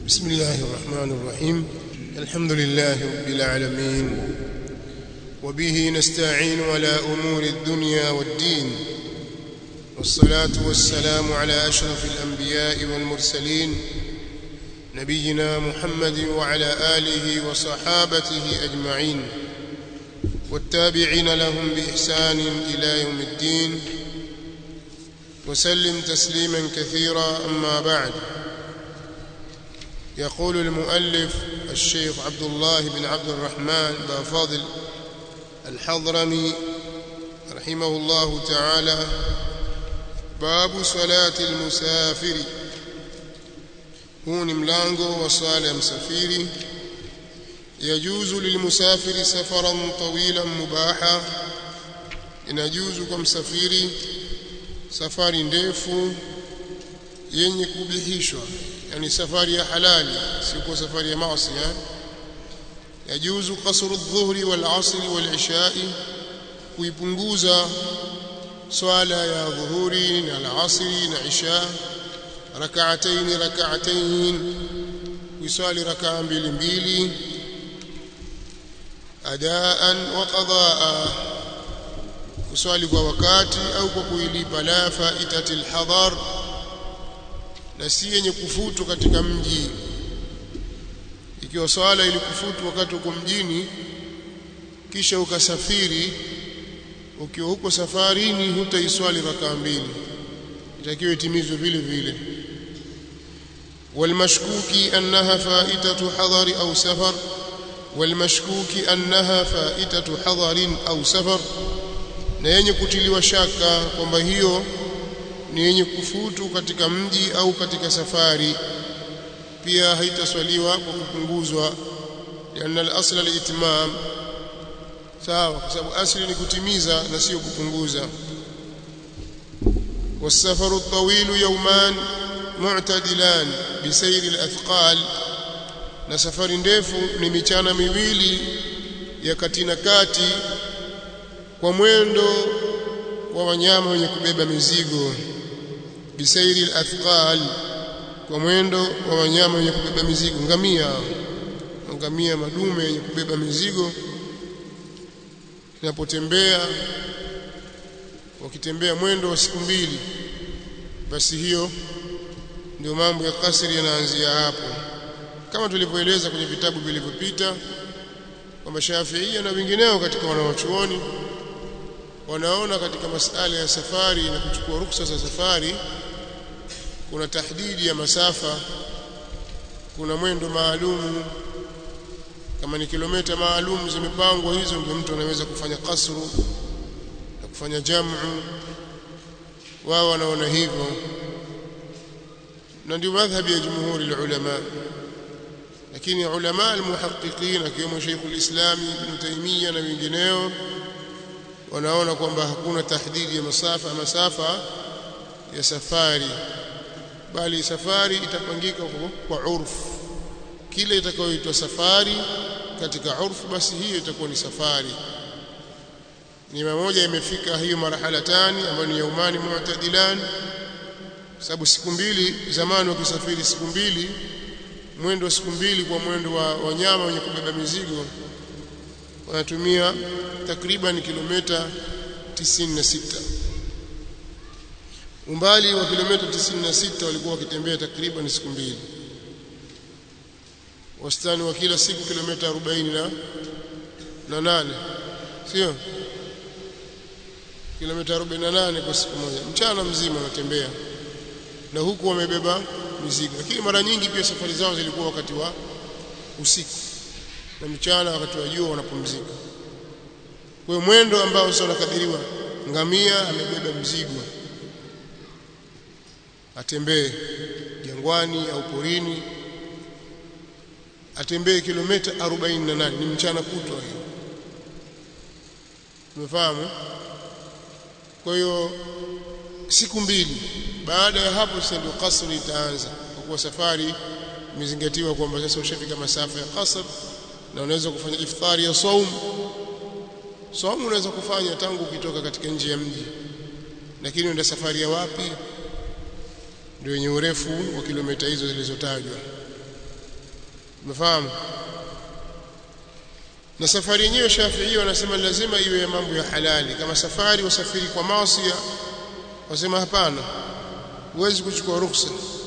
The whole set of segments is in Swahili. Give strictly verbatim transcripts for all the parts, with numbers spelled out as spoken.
بسم الله الرحمن الرحيم الحمد لله رب العالمين وبه نستعين على أمور الدنيا والدين والصلاة والسلام على أشرف الأنبياء والمرسلين نبينا محمد وعلى آله وصحابته أجمعين والتابعين لهم بإحسان إلى يوم الدين وسلم تسليما كثيرا أما بعد. يقول المؤلف الشيخ عبد الله بن عبد الرحمن بن فاضل الحضرمي رحمه الله تعالى: باب صلاة المسافر. هو ملango وصلاة المسافر. يجوز للمسافر سفرا طويلا مباحا. inajuzu kwa msafiri safari ndefu yenye kubihishwa, yani safari ya halali, sio safari ya maasi. yajuzu qasru adh-dhuhri wal-'asri wal-'isha'i, kuipunguza swala ya dhuhuri na al-'asri na isha rak'atayn rak'atayn, kusali rak'a mbili mbili adaan wa qadaa, kuswali kwa wakati au kwa kuilipa la faitatil hadar, na si yenye kufutu katika mji. Ikiwa swala ilikufutu wakati uko mjini kisha ukasafiri, ukiwa huko safarini hutaiswali raka mbili, itakiwa itimizwe vile vile. والمشكوك أنها فائتة حضر أو سفر والمشكوك أنها فائتة حضر أو سفر, na yenye kutiliwa shaka kwamba hiyo ni yenye kufutu katika mji au katika safari, pia haitaswaliwa kwa kupunguzwa. Lianna al-asl al-itmam, sawa, kwa sababu asli ni kutimiza na sio kupunguza. والسفر الطويل يومان معتدلان بسير الأثقال, na safari ndefu ni michana miwili ya katina kati kwa mwendo wa wanyama wenye kubeba mizigo. Bisairi al-athqal, kwa mwendo wa wanyama wenye kubeba mizigo, ngamia ngamia madume yenye kubeba mizigo, inapotembea wakitembea mwendo wa siku mbili, basi hiyo ndio mambo ya kasri yanaanzia hapo, kama tulivyoeleza kwenye vitabu vilivyopita kwamba Shafi'i na wengineo katika wanawachuoni wanaona katika masala ya safari na kuchukua ruksa za safari kuna tahdidi ya masafa, kuna mwendo maalum. Kama ni kilomita maalum zimepangwa, hizo ndio mtu anaweza kufanya kasru na kufanya jamu. Wao wanaona hivyo, na ndio madhhabi ya jumhuri ya ulama. Lakini ulama al-muhaqqiqin akiwemo Sheikh al-Islam Ibn Taymiyyah na wengineo wanaona kwamba hakuna tahdidi ya masafa masafa ya safari, bali safari itapangika kwa urfu. Kile itakayoitwa safari katika urfu, basi hiyo itakuwa ni safari. Ni mmoja imefika hiyo marhalatani ambayo ni yaumani mu'tadilan, sababu siku mbili zamani wakisafiri siku mbili, mwendo wa siku mbili kwa mwendo wa wanyama wenye kubeba mizigo wanatumia takriban kilomita tisini na sita. Umbali wa kilomita tisini na sita walikuwa wakitembea takriban siku mbili, wastani wa kila siku kilomita arobaini na nane, sio kilomita arobaini na nane kwa siku moja, mchana mzima wanatembea, na huku wamebeba mizigo. Lakini mara nyingi pia safari zao zilikuwa wakati wa usiku, na mchana wakati wa jua wanapumzika. Kwa mwendo ambao sio nakadiriwa, ngamia amebeba mzigo atembee jangwani au porini, atembee kilomita arobaini na nane, ni mchana kutwa hiyo. Umefahamu? Kwa hiyo siku mbili. Baada ya hapo sasa ndio kasri itaanza, kwa kuwa safari imezingatiwa kwamba sasa ushafika masafa ya kasr, na unaweza kufanya iftari ya saum. Saum unaweza kufanya tangu ukitoka katika nje ya mji, lakini unaenda safari ya wapi ndio yenye urefu wa kilomita hizo zilizotajwa. umefahamu. Na safari yenyewe Shafi'i wanasema lazima iwe mambo ya halali. Kama safari wasafiri kwa maasi, wasema hapana, huwezi kuchukua ruhusa.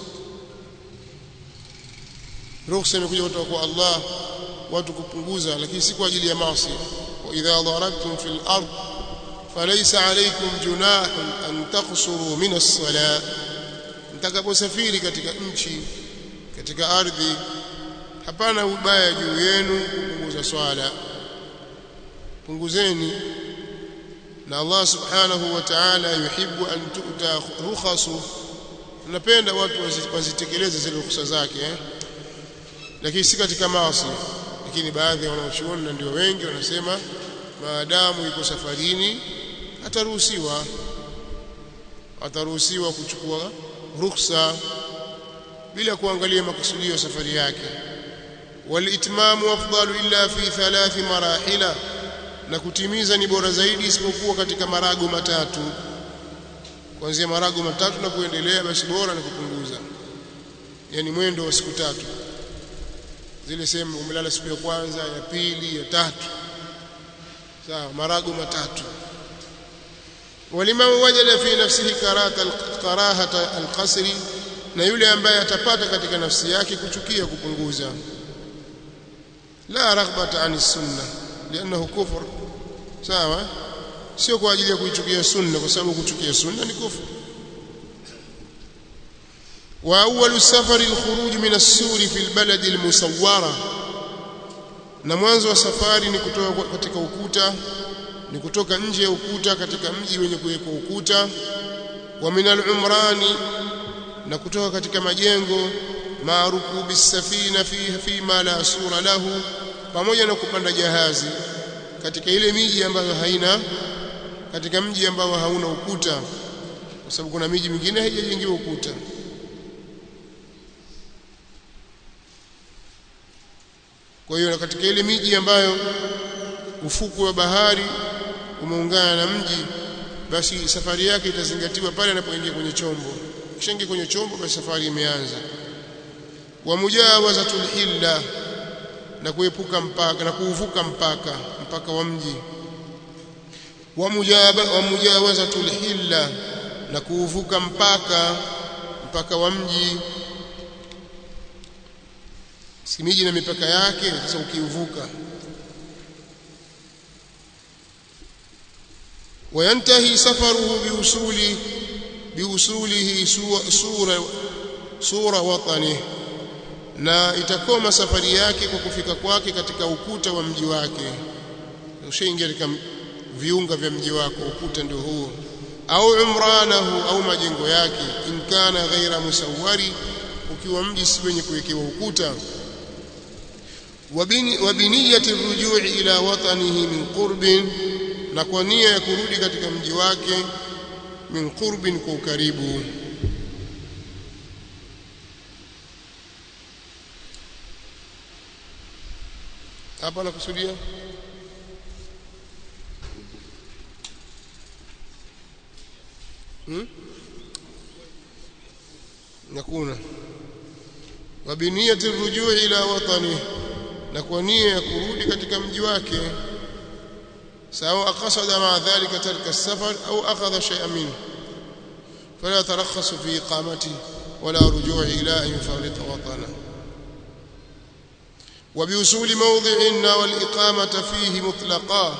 Ruhusa imekuja kutoka kwa Allah watu kupunguza, lakini si kwa ajili ya maasi. Wa idha darabtum fil ard falaysa alaykum junahun an taqsuru min as-salat, mtakaposafiri katika nchi, katika ardhi, hapana ubaya juu yenu kupunguza swala, punguzeni. Na Allah subhanahu wa ta'ala yuhibbu an tu'ta rukhasu, anapenda watu wazitekeleze zile ruhusa zake eh? Lakini si katika maasi. Lakini baadhi ya wanaochuoni na ndio wengi wanasema maadamu yuko safarini ataruhusiwa ataruhusiwa kuchukua ruhusa bila kuangalia makusudio ya safari yake. Walitmamu afdalu illa fi thalath marahila, na kutimiza ni bora zaidi isipokuwa katika marago matatu. Kuanzia marago matatu na kuendelea basi bora na kupunguza, yani mwendo wa siku tatu. Zile sehemu umelala siku ya kwanza, ya pili, ya tatu, sawa, marago matatu. Waliman wajada fi nafsihi karata karahata alqasri, na yule ambaye atapata katika nafsi yake kuchukia kupunguza. La raghbata an sunna lianahu kufr, sawa, sio kwa ajili ya kuichukia sunna, kwa sababu kuchukia sunna ni kufur. Wa awwalu safari alkhuruj min as-suri fi albalad almusawwara, na mwanzo wa safari ni kutoka katika ukuta, ni kutoka nje ya ukuta katika mji wenye kuwekwa ukuta. Wa min al-umrani, na kutoka katika majengo, maarufu bisafina fiha fima la sura lahu, pamoja na kupanda jahazi katika ile miji ambayo haina, katika mji ambao hauna ukuta, kwa sababu kuna miji mingine haijajengewa ukuta. Kwa hiyo katika ile miji ambayo ufuku wa bahari umeungana na mji, basi safari yake itazingatiwa pale anapoingia kwenye chombo. Kishaingia kwenye chombo basi safari imeanza. Wa mujawazatul hilla, na kuepuka mpaka na kuuvuka mpaka mpaka wa mji. Wa mujaba wa mujawazatul hilla, na kuuvuka mpaka mpaka wa mji. Si miji na mipaka yake, sasa ukiuvuka. Wayantahi safaruhu biusuli biusulihi sura sura watani, na itakoma safari yake kwa kufika kwake katika ukuta wa mji wake. Ushaingia katika viunga vya mji wako, ukuta ndio huo. Au umranahu, au majengo yake, in kana ghaira musawwari, ukiwa mji si wenye kuwekewa ukuta. Wabiniyati rujui ila watanihi min qurbin, na kwa nia ya kurudi katika mji wake, min qurbin, kwa ukaribu. Hapa nakusudia hmm? Nakuna wabiniyati rujui ila watanihi, na kwa nia ya kurudi katika mji wake. sawa aqasada ma dhalika tarka as-safar au akhadha shay'an minhu fala tarakhasu fi iqamati wala ruju'i ila an yufarita watana. wa bi usuli mawdhi'in wal iqamata fihi mutlaqa,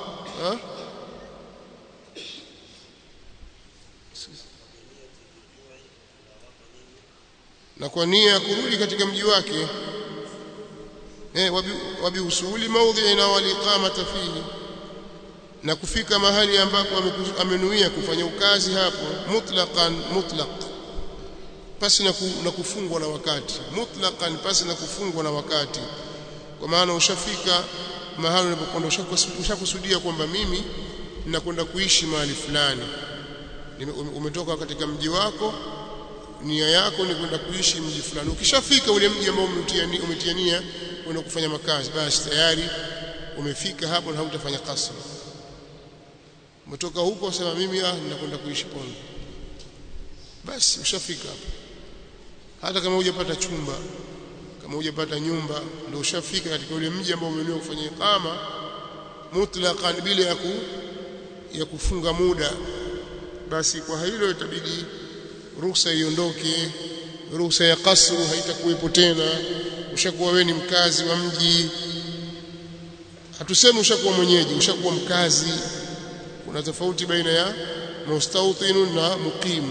na kwa nia ya kurudi katika mji wake. eh wa bi usuli mawdhi'in wal iqamata fihi, na kufika mahali ambapo amenuia kufanya ukazi hapo, mutlaqan mutlaq, pasi na kufungwa na wakati, mutlaqan pasi na kufungwa na wakati. Kwa maana ushafika mahali unapokwenda, ushakusudia kwamba mimi ninakwenda kuishi mahali fulani, umetoka katika mji wako, nia yako ni kwenda kuishi mji fulani. Ukishafika ule mji ambao umetia nia kwenda kufanya makazi, basi tayari umefika hapo na hautafanya kasra. Umetoka huko sema mimi ah ninakwenda kuishi Pondo, basi ushafika hapo. Hata kama hujapata chumba kama hujapata nyumba ndio ushafika katika ule mji ambao umeamua kufanya iqama mutlaqan bila ya ku ya kufunga muda, basi kwa hilo itabidi ruhusa iondoke, ruhusa ya kasru haitakuwepo tena. Ushakuwa wewe ni mkazi wa mji, hatusemi ushakuwa mwenyeji, ushakuwa mkazi. Kuna tofauti baina ya mustawtin na muqim,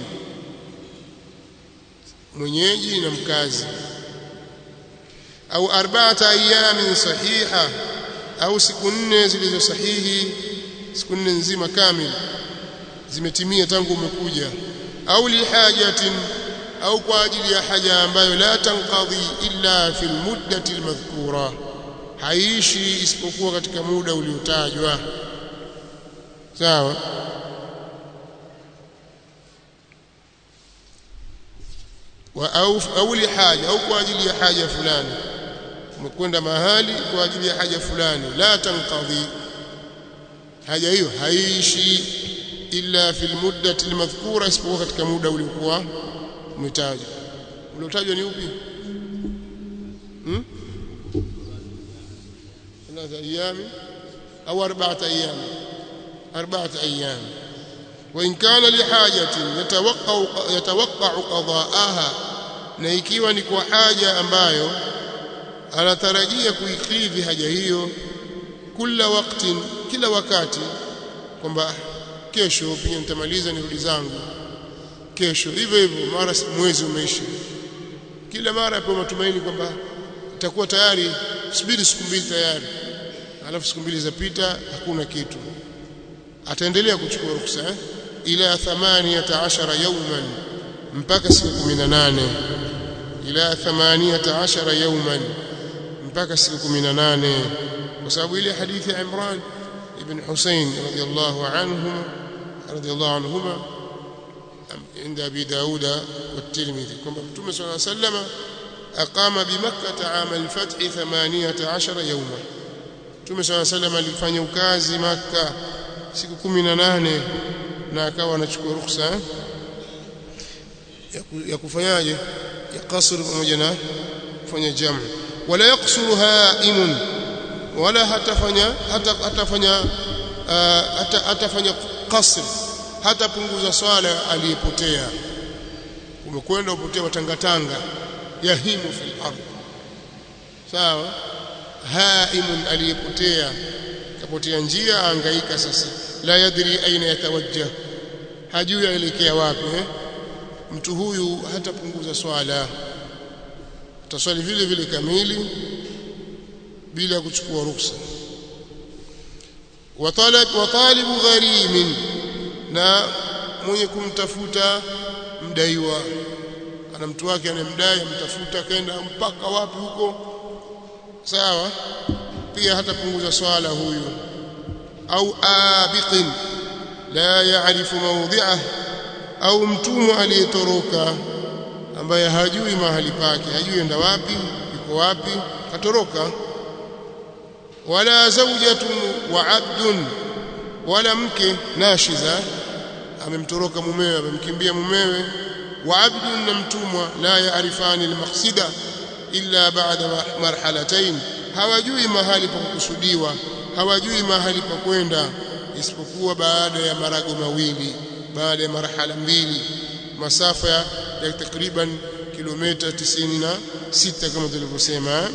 mwenyeji na mkazi. Au arba'ata ayyamin sahiha, au siku nne zilizo sahihi, siku nne nzima kamili zimetimia tangu umekuja. Au lihajatin, au kwa ajili ya haja ambayo la tanqadhi illa fil muddati almadhkura, haishi isipokuwa katika muda uliotajwa. Sawa. Wa au au lihaja, au kwa ajili ya haja fulani, umekwenda mahali kwa ajili ya haja fulani, la tanqadhi, haja hiyo haishi illa fil muddati almadhkura, isipokuwa katika muda uliokuwa umetajwa. Uliotajwa ni upi? Hmm? ثلاثة أيام أو أربعة أيام أربعة أيام. وإن كان لحاجة يتوقع يتوقع قضاءها, na ikiwa ni kwa haja ambayo anatarajia kuikidhi haja hiyo, kila wakati, kila wakati, kwamba kesho pia nitamaliza nirudi zangu kesho, hivyo hivyo, mara mwezi umeisha, kila mara hapo matumaini kwamba itakuwa tayari, subiri siku mbili tayari, alafu siku mbili zapita hakuna kitu, ataendelea kuchukua ruksa eh? ila thamaniyata ashara yawman, mpaka siku kumi na nane. Ila thamaniyata ashara yawman, mpaka siku kumi na nane, kwa sababu ile hadithi ya Imran ibn Husayn radiyallahu anhu radiyallahu anhuma عند أبي داود والترمذي كما متى صلى الله عليه وسلم أقام بمكة عام الفتح ثمانية عشر يوما. متى صلى الله عليه وسلم alifanya ukazi Makkah siku kumi na nane, na akawa anachukua ruhusa ya kufanyaje, ya qasr pamoja na kufanya jamu. Wala yaqsuru haimun, wala hatafanya hata atafanya atafanya qasr, hata punguza swala aliyepotea. Umekwenda upotea watangatanga, yahimu fil ardh, sawa. Haimun, aliyepotea, kapotea njia, hangaika sasa, la yadri aina yatawajjah, hajui aelekea wapi eh? Mtu huyu hatapunguza swala, ataswali vile vile kamili bila kuchukua ruksa. Wa talab wa talibu gharimin, na mwenye kumtafuta mdaiwa, ana mtu wake anemdai, amtafuta kaenda mpaka wapi huko, sawa, pia hatapunguza swala huyu. Au abiqin la ya'rifu mawdi'ah, au mtumwa aliyetoroka ambaye hajui mahali pake, hajui enda wapi, yuko wapi, katoroka. Wala zawjatun wa 'abdun, wala mke nashiza, amemtoroka mumewe, amemkimbia mumewe, wa 'abdun, na mtumwa, la yaarifani almaqsida illa ba'da marhalatayn, hawajui mahali pa kukusudiwa, hawajui mahali pa kwenda isipokuwa baada ya marago mawili, baada ya marhala mbili, masafa ya takriban kilomita tisini na sita kama tulivyosema.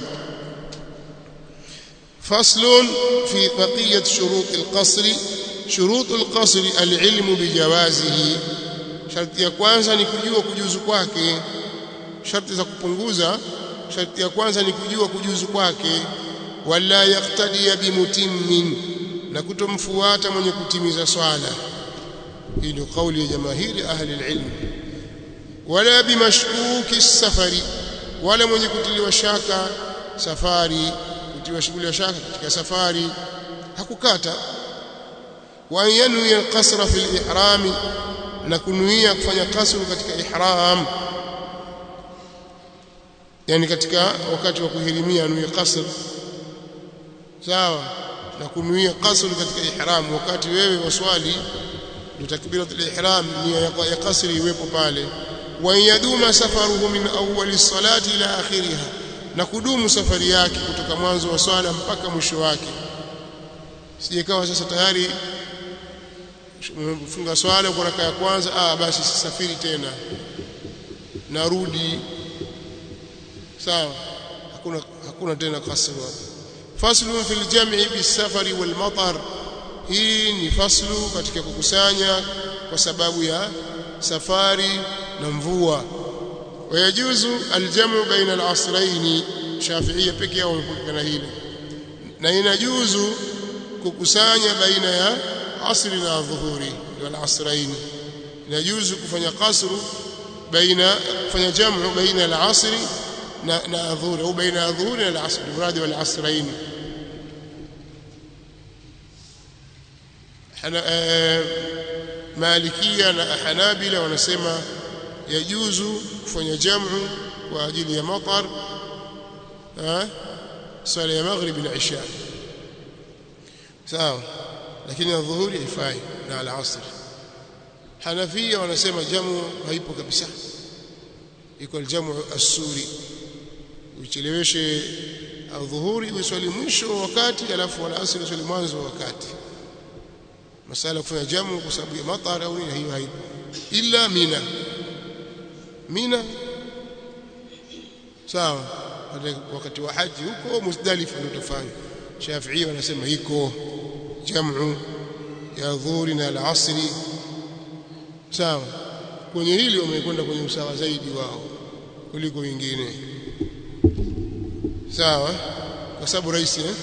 فصل في بقية شروط القصر. شروط القصر العلم بجوازه. شرط ya kwanza ni kujua kujuzu kwake. Sharti za kupunguza, sharti ya kwanza ni kujua kujuzu kwake. Wala yaqtadi bimutimmin, na kutomfuata mwenye kutimiza swala. Hii ndio kauli ya jamahiri ahli alilm. Wala bimashkuki safari, wala mwenye kutiliwa shaka safari, kutiwa shughuli ya shaka katika safari hakukata. Wa yanwi alqasra fi alihram, na kunuia kufanya kasru katika ihram, yani katika wakati wa kuhirimia anuia kasr, sawa, na kunuia kasru katika ihram wakati wewe waswali, ndio takbiratul ihram, nia ya kasri iwepo pale. Wa yaduma safaruhu min awwali salati ila akhiriha, na kudumu safari yake kutoka mwanzo wa swala mpaka mwisho wake. Sijekawa sasa tayari umefunga swala kwa raka ya kwanza, ah basi sisafiri tena, narudi. Sawa, hakuna hakuna tena kasru. Faslu fil jam'i bis-safari wal matar, hii ni faslu katika kukusanya kwa sababu ya safari na mvua. Wayajuzu aljamu baina al-asrayn, Shafi'iyya pekee yao wamepokana hili, na inajuzu kukusanya baina ya asri na dhuhuri wal asrayn. Inajuzu kufanya qasru baina kufanya jamu baina al-asri na na dhuhuri au baina dhuhuri na al-asr, muradi wal asrayn. Hana Malikia na Hanabila wanasema yajuzu kufanya jamu kwa ajili ya matar, ah swala ya maghrib na isha, sawa, lakini adhuhuri haifai na al-asr. Hanafia wanasema jamu haipo kabisa, iko aljamu as-suri, ucheleweshe adhuhuri uswali mwisho wa wakati alafu al-asr uswali mwanzo wa wakati. Masala kufanya jamu kwa sababu ya matar au nini, hiyo haipo illa Mina. Mina sawa, wakati wa haji huko Muzdalifa ndio tofauti. Shafi'i wanasema iko jamu ya dhuhuri na al-asri, sawa. Kwenye hili wamekwenda kwenye usawa zaidi wao kuliko wengine, sawa, kwa sababu rahisi eh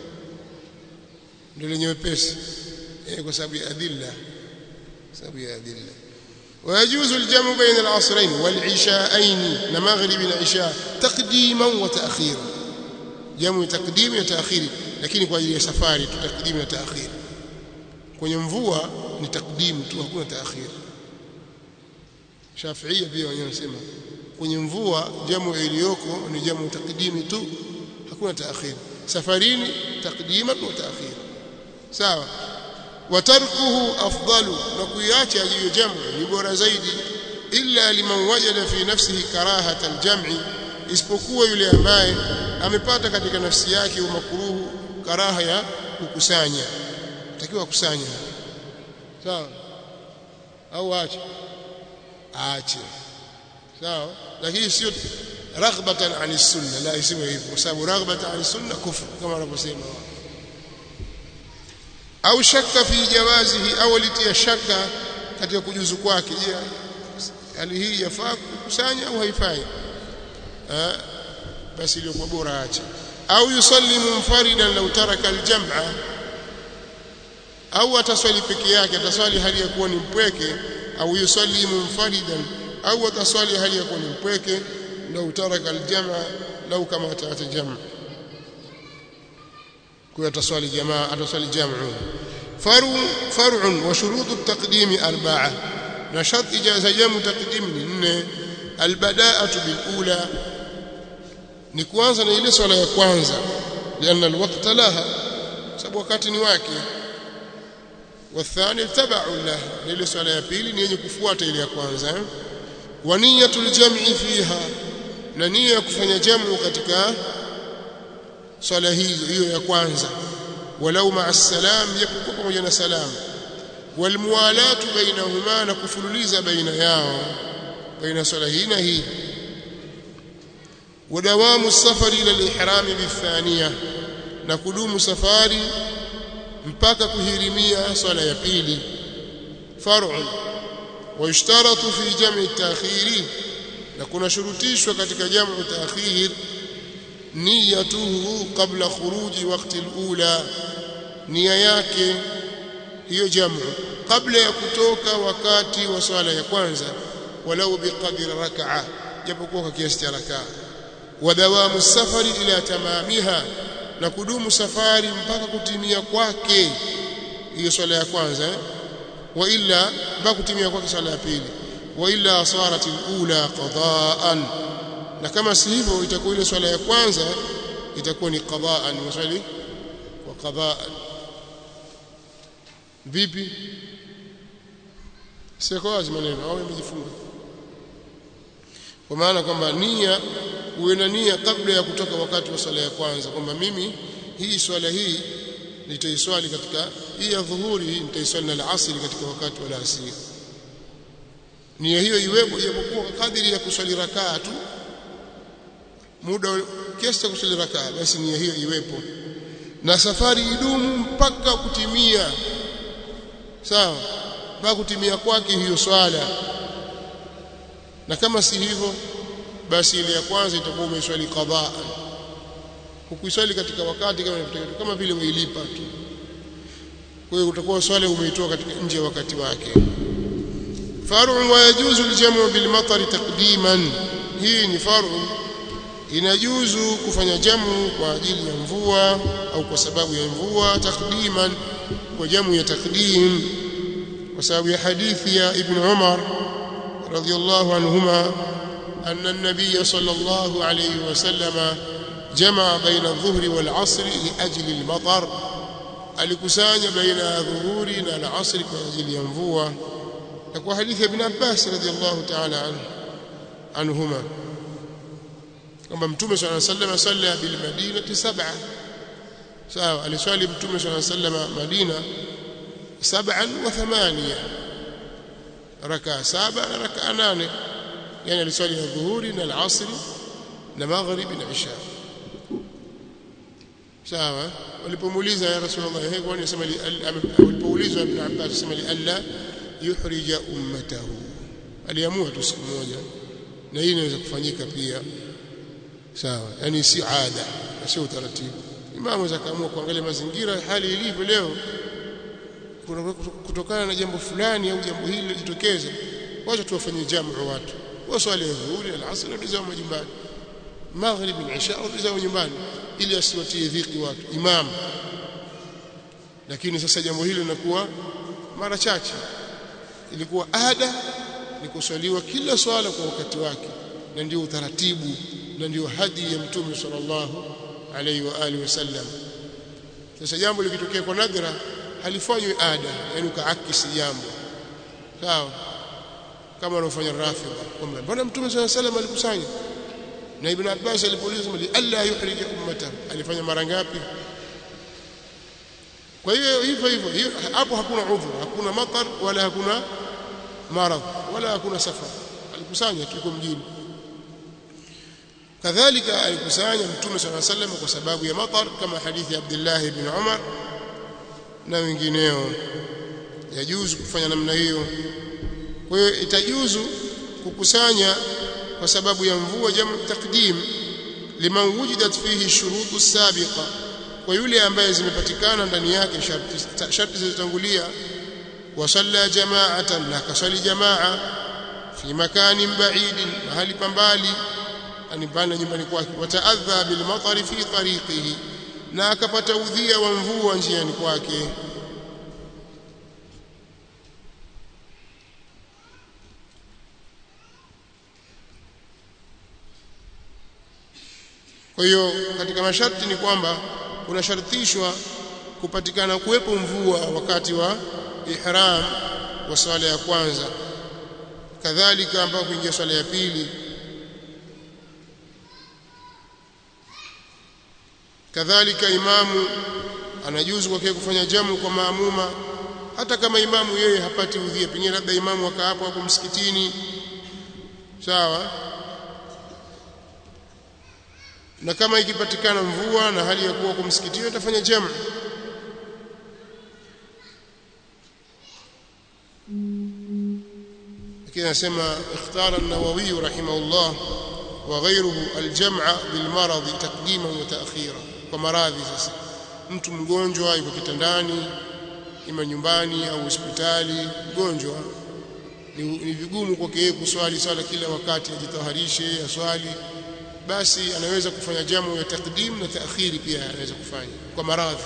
ndio lenye wepesi eh, kwa sababu ya adilla, sababu ya adilla. ويجوز الجمع بين العصرين والعشاءين لمغرب والعشاء تقديما وتأخيرا، جمع تقديم وتأخير، lakini kwa ajili ya safari tutakdimu na taakhir. Kwenye mvua ni takdimu tu, hakuna taakhir. Shafi'iyya pia wanasema kwenye mvua jamu iliyoko ni jamu takdimi tu, hakuna taakhir. Safarini takdima wa taakhir, sawa. Watarkuhu afdalu, na kuiacha hiyo jamu ni bora zaidi. Illa liman wajada fi nafsihi karahata aljam'i, isipokuwa yule ambaye amepata katika nafsi yake umakruhu karaha ya kukusanya, takiwa kusanya, sawa, au aache aache, sawa, lakini sio raghbatan ani sunna, la isiwe hivyo, kwa sababu raghbatan ani sunna kufru kama wanavyosema. Au shakka fi jawazihi, au litia shaka katika kujuzu kwake, je hali hii yafaa kukusanya au haifai, ah basi ile kwa bora acha. Au yusalli munfaridan law taraka aljam'a, au ataswali peke yake, ataswali hali ya kuwa ni mpweke. Au yusalli munfaridan, au ataswali hali ya kuwa ni mpweke, law taraka aljam'a, law kama ataacha jamaa, kwa ataswali jamaa, ataswali jamaa. faru far'un wa shurutu at-taqdim arba'a, na shart ijaza jamu taqdim ni nne. Albada'atu bil ula, ni kuanza na ile swala ya kwanza, lianna alwaqta laha, sababu wakati ni wake. Wathani tabau laha, ile swala ya pili ni yenye kufuata ile ya kwanza. Wa niyatul jam'i fiha, na nia kufanya jamu katika swala hizo, hiyo ya kwanza. Walau ma'a salam, yakuwa pamoja na salam. Wal muwalatu bainahuma, na kufululiza baina yao, baina swala hii na hii. Wadawamu safari ila al-ihram bithaniya, na kudumu safari mpaka kuhirimia swala ya pili. Far'un wa yushtaratu fi jam'i at-ta'khir, na kuna shurutishwa katika jam'u ta'khir niyatuhu qabla khuruji waqti al-ula, nia yake hiyo jamu kabla ya kutoka wakati wa swala ya kwanza, walau biqadri rak'a, japokuwa kwa kiasi cha rak'a. Wadawamu safari ila tamamiha, na kudumu safari mpaka kutimia kwake hiyo swala ya kwanza, eh? Wa illa mpaka kutimia kwake swala ya pili. Wa illa sarat al-ula qada'an, na kama si hivyo itakuwa ile swala ya kwanza itakuwa ni qada'an, wasali wa qada'an. Vipi? Sio kwa maneno au mjifunga, kwa maana kwamba nia uwe na nia kabla ya kutoka wakati wa swala ya kwanza kwamba mimi hii swala hii nitaiswali katika hii ya dhuhuri hii nitaiswali na al-asr katika wakati wa al-asr. Nia hiyo iwepo japokuwa kadiri ya kuswali rakaa tu muda kiasi cha kuswali rakaa, basi nia hiyo iwepo na safari idumu mpaka kutimia, sawa, mpaka kutimia kwake hiyo swala. Na kama si hivyo basi ile ya kwanza itakuwa umeswali qadhaa, hukuiswali katika wakati kama kama vile umeilipa tu. Kwa hiyo utakuwa swala umeitoa katika nje ya wakati wake. Faru wa yajuzu aljamu bil matar taqdiman, hii ni faru, inajuzu kufanya jamu kwa ajili ya mvua au kwa sababu ya mvua, taqdiman, kwa jamu ya taqdim, kwa sababu ya hadithi ya Ibn Umar radhiyallahu anhuma anna an-nabiy sallallahu alayhi wasallam jamaa baina adh-dhuhri wal-'asr li ajli al-matar, alikusanya baina adh-dhuhri na al-'asr kwa ajili ya mvua. Na kwa hadithi ya Ibn Abbas radhiyallahu ta'ala anhuma kwamba Mtume sallallahu alayhi wasallam salla bil madinati sab'a, sawa, aliswali Mtume sallallahu alayhi wasallam Madina sab'an wa thamaniya, raka saba na raka nane, yani aliswali adh-dhuhri na al-'asr na maghrib na isha. Sawa, walipomuuliza ya Rasulullah, yeye kwani anasema walipoulizwa Ibn Abbas anasema li alla yuhrija ummatahu, aliamua tu siku moja, na hii inaweza kufanyika pia, sawa, yani si ada, sio utaratibu. Imamu zakaamua kuangalia mazingira hali ilivyo leo, kutokana na jambo fulani au jambo hili lilitokeza, wacha tuwafanyie jamu watu, waswali dhuhuri al-asr na rizao majumbani, maghrib na isha au rizao nyumbani, ili asiwatie dhiki watu imam. Lakini sasa jambo hili linakuwa mara chache. Ilikuwa ada ni kuswaliwa kila swala kwa wakati wake, na ndio utaratibu na ndio hadi ya Mtume sallallahu alayhi wa alihi wasallam. Sasa jambo likitokea kwa nadra halifanywi ada, yani ukaakisi jambo, sawa, kama wanafanya Rafidha kwamba bwana Mtume sallallahu alayhi wasallam alikusanya. Na Ibn Abbas alipouliza mali alla yuhrija ummata, alifanya mara ngapi? Kwa hiyo hivyo hivyo hapo hakuna udhur, hakuna matar wala hakuna marad wala hakuna safar, alikusanya tuko mjini. Kadhalika alikusanya Mtume sallallahu alayhi wasallam kwa sababu ya matar, kama hadithi ya Abdullah ibn Umar na wengineo. Yajuzu kufanya namna hiyo. Kwa hiyo itajuzu kukusanya kwa sababu ya mvua, jamu taqdim, liman wujidat fihi shurutu sabiqa, kwa yule ambaye zimepatikana ndani yake sharti sharti zilizotangulia. Wa salla jama'atan, na kasali jamaa, fi makanin ba'idin, mahali pambali, anibana nyumbani kwake. Wa ta'adha bil matari fi tariqihi, na akapata udhia wa mvua njiani kwake. Kwa hiyo katika masharti ni kwamba unashartishwa kupatikana kuwepo mvua wakati wa ihram wa swala ya kwanza, kadhalika ambao kuingia swala ya pili, kadhalika imamu anajuzu kwake kufanya jamu kwa maamuma, hata kama imamu yeye hapati udhia, pengine labda imamu akaa hapo hapo msikitini, sawa. Na kama ikipatikana mvua na hali ya kuwa kwa msikitini atafanya jamu. Lakini anasema ikhtara an-Nawawi rahimahullah wa ghayruhu al-jam'a bil marad taqdiman wa ta'khira, kwa maradhi. Sasa mtu mgonjwa yuko kitandani, ima nyumbani au hospitali, mgonjwa, ni, ni vigumu kwake yeye kuswali swala kila wakati, ajitaharishe aswali, basi anaweza kufanya jamu ya taqdim na taakhiri pia anaweza kufanya kwa maradhi,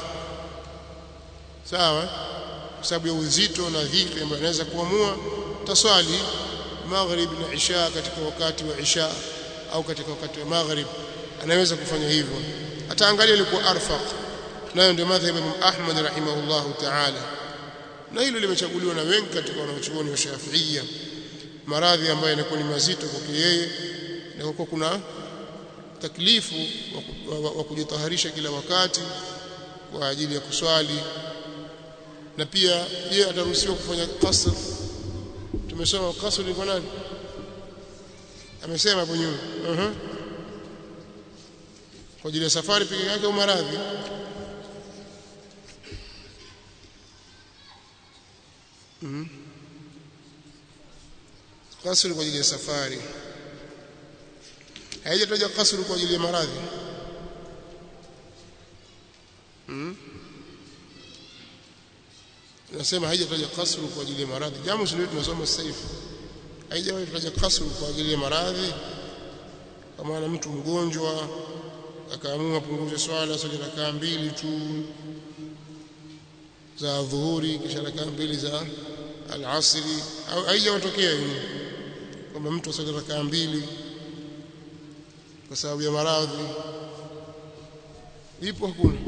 sawa, kwa sababu ya uzito na dhiki ambayo anaweza kuamua taswali maghrib na isha katika wakati wa isha au katika wakati wa maghrib, anaweza kufanya hivyo. Ataangalia ilikuwa arfaq, nayo ndio madhhab ya Imam Ahmad rahimahullahu ta'ala, na hilo limechaguliwa na wengi katika wanachuoni wa Shafi'iyya, maradhi ambayo yanakuwa ni mazito kwa yeye na kwa kuna taklifu wa kujitaharisha kila wakati kwa ajili ya kuswali. Na pia je, ataruhusiwa kufanya qasr? Tumesoma qasr ni kwa nani? Amesema hapo nyuma. Mhm. Kwa ajili ya safari peke yake au maradhi? Mhm. Qasr kwa ajili ya safari. Haijataja qasr kwa ajili ya maradhi. Mhm. Nasema haijataja qasr kwa ajili ya maradhi. Jamu sio tunasoma sasa hivi. Haijawahi kutaja qasr kwa ajili ya maradhi. Kama ana mtu mgonjwa akaamua punguze swala swali rakaa mbili tu za dhuhuri kisha rakaa mbili za al-asri, au haijatokea hiyo kwamba mtu swali rakaa mbili kwa sababu ya maradhi. Ipo hakuna?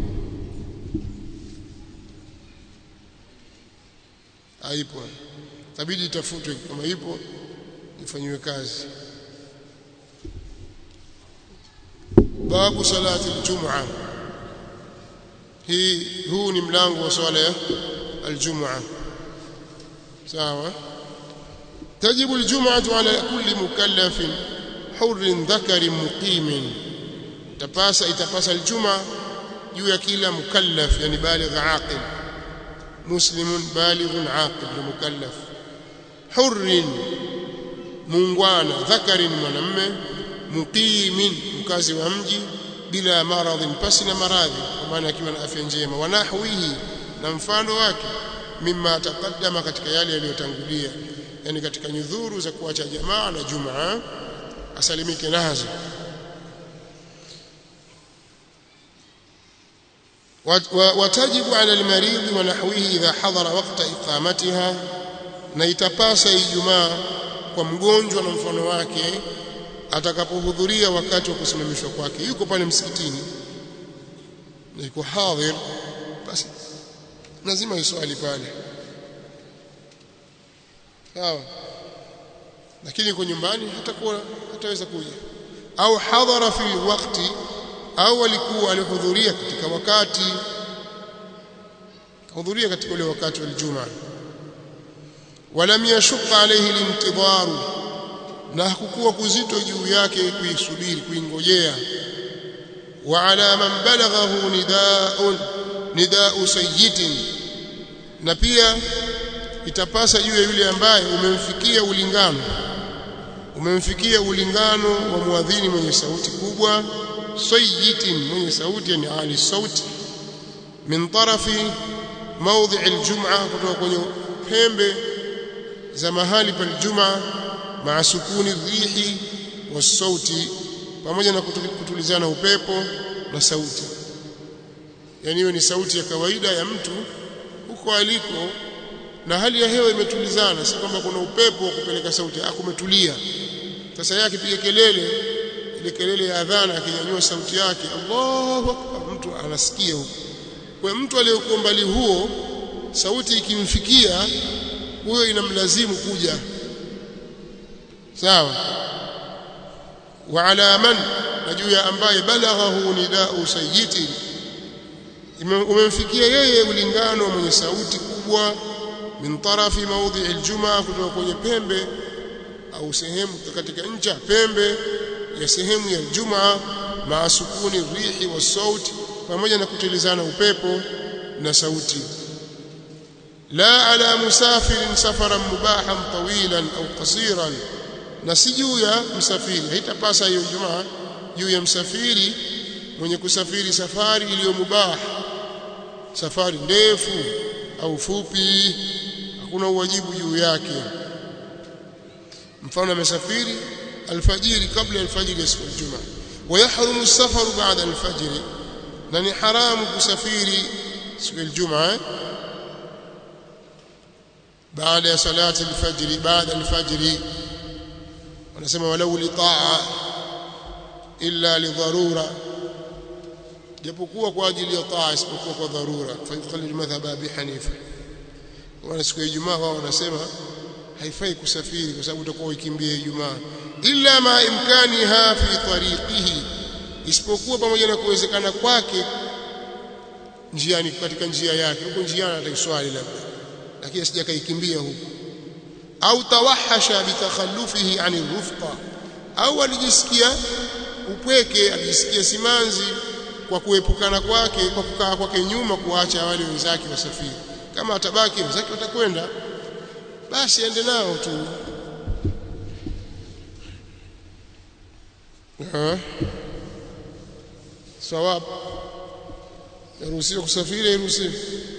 Haipo. Tabidi itafutwe kama ipo ifanywe kazi. Babu salati al-jum'a. Hii huu ni mlango wa swala ya al-jum'a. Sawa. Tajibu al-jum'atu ala kulli mukallafin hurrin dhakarin muqimin. Tapasa itapasa al-jum'a juu ya kila mukallaf, yani baligh aqil, muslimun balighun aqil mukallaf, hurrin mungwana, dhakarin mwanamume, muqimin mkazi wa mji, bila maradhin pasi na maradhi, kwa maana akiwa na afya njema, wanahwihi na mfano wake, mimma taqaddama katika yale yaliyotangulia, yani katika nyudhuru za kuacha jamaa na jumaa asalimike nazo. Watajibu ala almarid wa nahwihi idha hadara waqta iqamatiha, na itapasa ijumaa kwa mgonjwa na mfano wake atakapohudhuria wakati wa kusimamishwa kwake. Yuko pale msikitini na yuko hadhir, basi lazima iswali pale, sawa. Lakini yuko nyumbani hatakuwa hataweza kuja. Au hadhara fi waqti, au alikuwa alihudhuria katika wakati hudhuria katika ule wakati wa Ijumaa. Walam yashqa alayhi al-intidharu, na hakukuwa kuzito juu yake kuisubiri kuingojea. Wa ala man balaghahu nidaa'un nidaa'u sayyidin, na pia itapasa juu ya yule ambaye umemfikia ulingano umemfikia ulingano wa muadhini mwenye sauti kubwa, sayyidin mwenye sauti, yani ali sauti, min tarafi mawdhi' al-jum'a, kutoka kwenye pembe za mahali pa al-jum'a, ma'a sukuni rihi wa sauti, pamoja na kutulizana upepo na sauti. Yani hiyo ni sauti ya kawaida ya mtu huko aliko, na hali ya hewa imetulizana, si kwamba kuna upepo wa kupeleka sauti, akumetulia. Sasa yake piga kelele, ile kelele ya adhana, akinyanyua sauti yake Allahu Akbar, mtu anasikia huko. Kwa mtu aliyekuwa mbali huo, sauti ikimfikia huyo inamlazimu kuja, sawa. Wa ala man, na juu ya ambaye balaghahu nida'u sayyidi, umemfikia yeye ulingano mwenye sauti kubwa, min tarafi mawdhi' al-jum'a, kutoka kwenye pembe au sehemu katika ncha pembe ya sehemu ya Ijumaa, ma'a sukuni rihi wa sauti, pamoja na kutilizana upepo na sauti. La ala musafirin safaran mubahan tawilan au qasiran, na si juu ya msafiri, haitapasa hiyo Ijumaa juu ya msafiri mwenye kusafiri safari iliyo mubah, safari ndefu au fupi, hakuna uwajibu juu yake. Mfano amesafiri alfajiri, kabla alfajiri ya siku ya Ijumaa, wa yahrumu as-safaru ba'da alfajiri, na ni haramu kusafiri siku ya Ijumaa baada ya salati alfajiri, baada alfajiri. Wanasema walau li ta'a illa li dharura, japokuwa kwa ajili ya taa, isipokuwa kwa dharura. Fa yuqallil madhhab Abi Hanifa, wana siku ya Ijumaa wao wanasema haifai kusafiri kwa sababu utakuwa ukimbia Ijumaa, illa ma imkaniha fi tariqihi, isipokuwa pamoja na kuwezekana kwake njiani, katika njia yake huko njiani ataiswali labda, lakini asije akaikimbia huko. Au tawahasha bitakhallufihi ani rufqa, au alijisikia upweke, alijisikia simanzi kwa kuepukana kwake, kwa kukaa kwake nyuma, kuacha wale wenzake wasafiri. Kama atabaki wenzake watakwenda, basi ende nao tu. Ah, sawab yaruhusiwa kusafiri, yaruhusiwa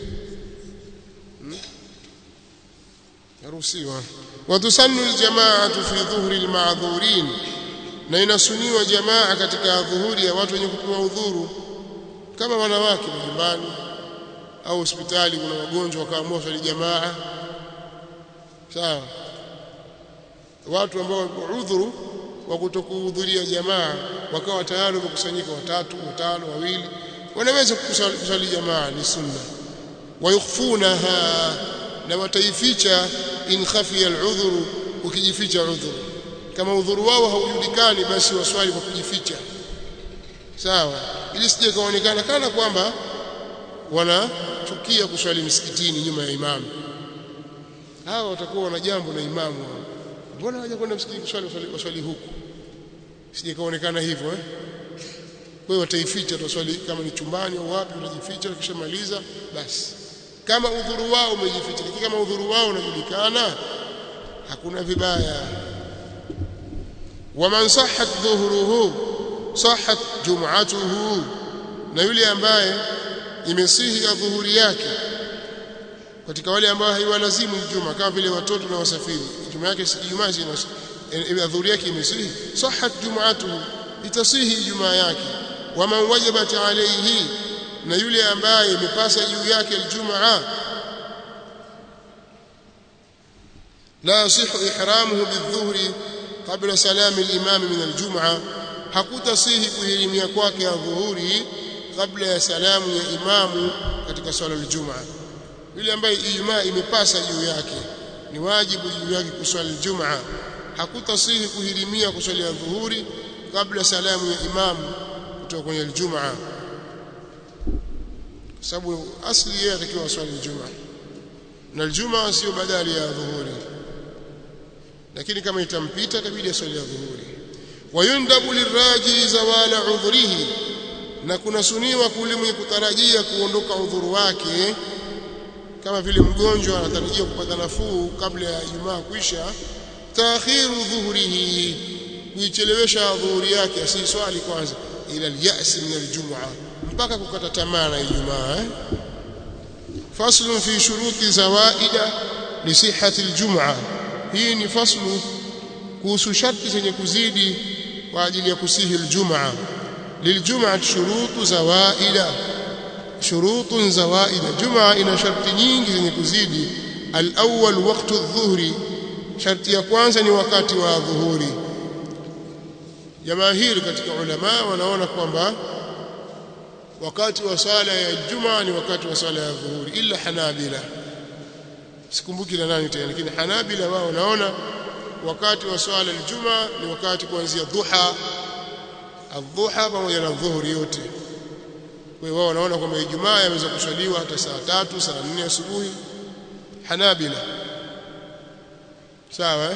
yaruhusiwa. Watusannu aljamaatu fi dhuhri alma'dhurin, na inasuniwa jamaa katika dhuhuri ya watu wenye kupewa udhuru, kama wanawake nyumbani au hospitali kuna wagonjwa wakaamua kusali jamaa. Sawa, watu ambao udhuru wa kutokuhudhuria jamaa wakawa tayari wamekusanyika watatu, watano, wawili, wanaweza kusali jamaa, ni sunna. Wayukhfunaha, na wataificha in khafiya al'udhuru, ukijificha udhuru. Kama udhuru wao haujulikani, basi waswali kwa kujificha, sawa, ili sije kaonekana kana kwamba wanachukia kuswali msikitini nyuma ya imamu. Hawa watakuwa wana jambo na imamu, mbona haja kwenda msikitini kuswali, waswali huku, sije kaonekana hivyo eh. Kwa hiyo wataificha, tuswali kama ni chumbani au wapi, utajificha, ukishamaliza basi. Kama udhuru wao umejificha, kama udhuru wao unajulikana, hakuna vibaya. Waman sahhat dhuhruhu sahhat jum'atuhu, na yule ambaye imesihi ya dhuhuri yake katika wale ambao haiwalazimu Ijumaa, kama vile watoto na wasafiri, Ijumaa yake si Ijumaa, ina dhuhuri yake imesihi, sahhat jum'atuhu, itasihi Ijumaa yake. Waman wajabat alayhi, na yule ambaye imepasa juu yake Ijumaa, la yasihu ihramuhu bidhuhri qabla salami al-imam min al-jum'a, hakutasihi kuhirimia kwake ya dhuhuri kabla ya salamu ya imamu katika swala al-jum'a. Yule ambaye Ijumaa imepasa juu yake, ni wajibu juu yake kuswali al-jum'a, hakutasihi kuhirimia kuswali ya dhuhuri kabla salamu ya imamu kutoka kwenye al-jum'a, sababu asli yeye atakiwa swali al-jum'a, na al-jum'a sio badali ya dhuhuri, lakini kama itampita itabidi aswali ya dhuhuri. Wayundabu liraji zawala udhurihi, na kuna suniwa kule mwenye kutarajia kuondoka udhuru wake, kama vile mgonjwa anatarajia kupata nafuu kabla ya Ijumaa kuisha, taakhiru dhuhurihi, kuichelewesha dhuhuri yake, asiswali kwanza ila al-ya's min al-jum'a, mpaka kukata tamaa na Ijumaa eh? Faslun fi shuruti zawaida li sihhati al-jum'a, hii ni faslu kuhusu sharti zenye kuzidi kwa ajili ya kusihi al-jum'a. Liljum'ati shurutu zawaida, shurutun zawaida, jum'a ina sharti nyingi zenye kuzidi. Al-awwal waqtu adh-dhuhri, sharti ya kwanza ni wakati wa dhuhuri. Jamaahiri katika ulama wanaona kwamba wakati wa sala ya Ijumaa ni wakati wa sala ya dhuhuri, ila Hanabila, sikumbuki na nani tena, lakini Hanabila wao wanaona wakati wa swala al-Ijumaa ni wakati kuanzia dhuha, adhuha pamoja na dhuhuri yote. Kwa hiyo wao wanaona kwamba Ijumaa yaweza kuswaliwa hata saa tatu, saa nne asubuhi, Hanabila, sawa eh?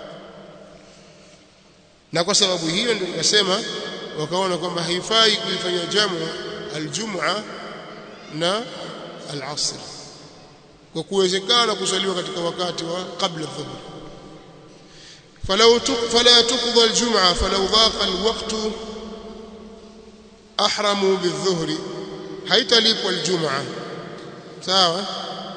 Na kwa sababu hiyo ndio nikasema wakaona kwamba haifai kuifanya jamu al-Jum'a na al-Asr, kwa kuwezekana kuswaliwa katika wakati wa kabla dhuhur. فلو فلا تقضى الجمعة فلو ضاق الوقت أحرموا بالظهر، هيتليق الجمعة، سواء.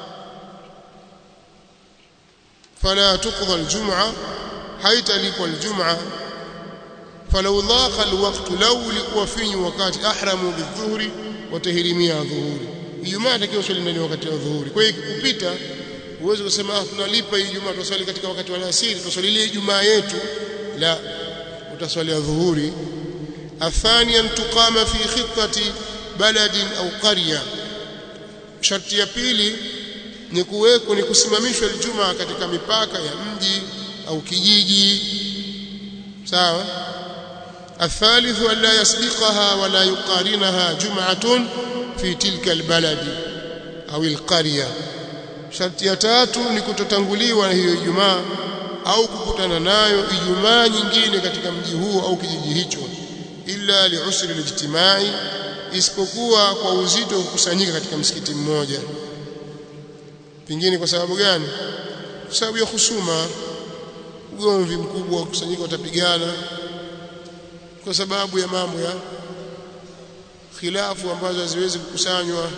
فلا تقضى الجمعة هيتليق الجمعة فلو ضاق الوقت، لو لكوفين وقت أحرموا بالظهر وتهرميها ظهور. Ijumaa takiwa swali ndani wakati wa dhuhuri. Kwa hiyo ikipita uwezo kusema tunalipa Ijumaa tuswali katika wakati wa alasiri, tuswali ile Ijumaa yetu, la, utaswali dhuhuri. Athani an tuqama fi khitati baladin au qarya, sharti ya pili ni kuweko ni kusimamishwa Ijumaa katika mipaka ya mji au kijiji, sawa. الثالث ألا يسبقها ولا يقارنها جمعة في تلك البلد أو القرية. sharti ya tatu ni kutotanguliwa na hiyo Ijumaa au kukutana nayo Ijumaa nyingine katika mji huo au kijiji hicho, illa li'usri al-ijtimai, isipokuwa kwa uzito kukusanyika katika msikiti mmoja. Pengine kwa sababu gani? Kwa sababu ya husuma, ugomvi mkubwa, kukusanyika watapigana kwa sababu ya mambo ya khilafu ambazo haziwezi kukusanywa,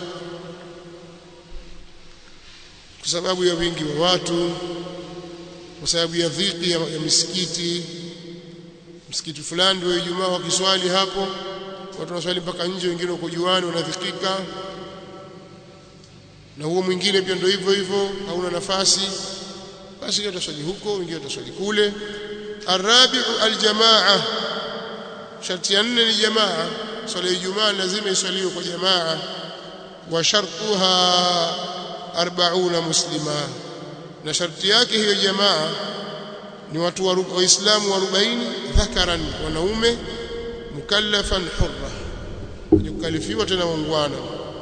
kwa sababu ya wingi wa watu, kwa sababu ya dhiki ya, ya misikiti. Msikiti fulani ndio Ijumaa wakiswali hapo, watu wanaswali mpaka nje, wengine wako juani wanadhikika, na huo mwingine pia ndio hivyo hivyo, hauna nafasi, basi wataswali huko, wengine wataswali kule. Arabi'u aljamaa, sharti ya nne ni jamaa. Swala ya Ijumaa lazima iswaliwe kwa jamaa. Wa shartuha arbauna muslima, na sharti yake hiyo jamaa ni watu waislamu arobaini, dhakaran, wanaume, mukallafan hurra, mwenye kukalifiwa tena muungwana,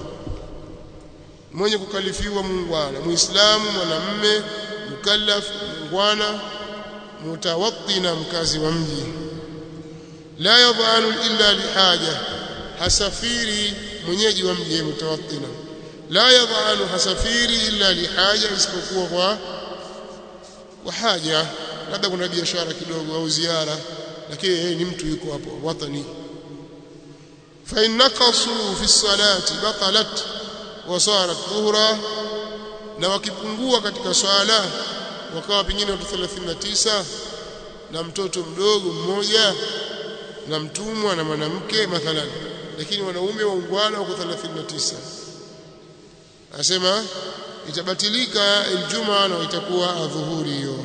mwenye kukalifiwa muungwana, muislamu mwanamume, mukallaf muungwana, mutawattina, mkazi wa mji. La yadhanu illa lihaja, hasafiri mwenyeji wa mji mutawattina. La yadhanu, hasafiri illa lihaja, isipokuwa kwa kwa haja, labda kuna biashara kidogo au ziara, lakini yeye ni mtu yuko hapo watani. Fa in naqasu fi salati batalat wa sarat dhuhra, na wakipungua katika swala wakawa pengine watu thelathini na tisa na mtoto mdogo mmoja na mtumwa na mwanamke mathalan, lakini wanaume waungwana wako thelathini na tisa, asema itabatilika Ijumaa na itakuwa adhuhuri hiyo.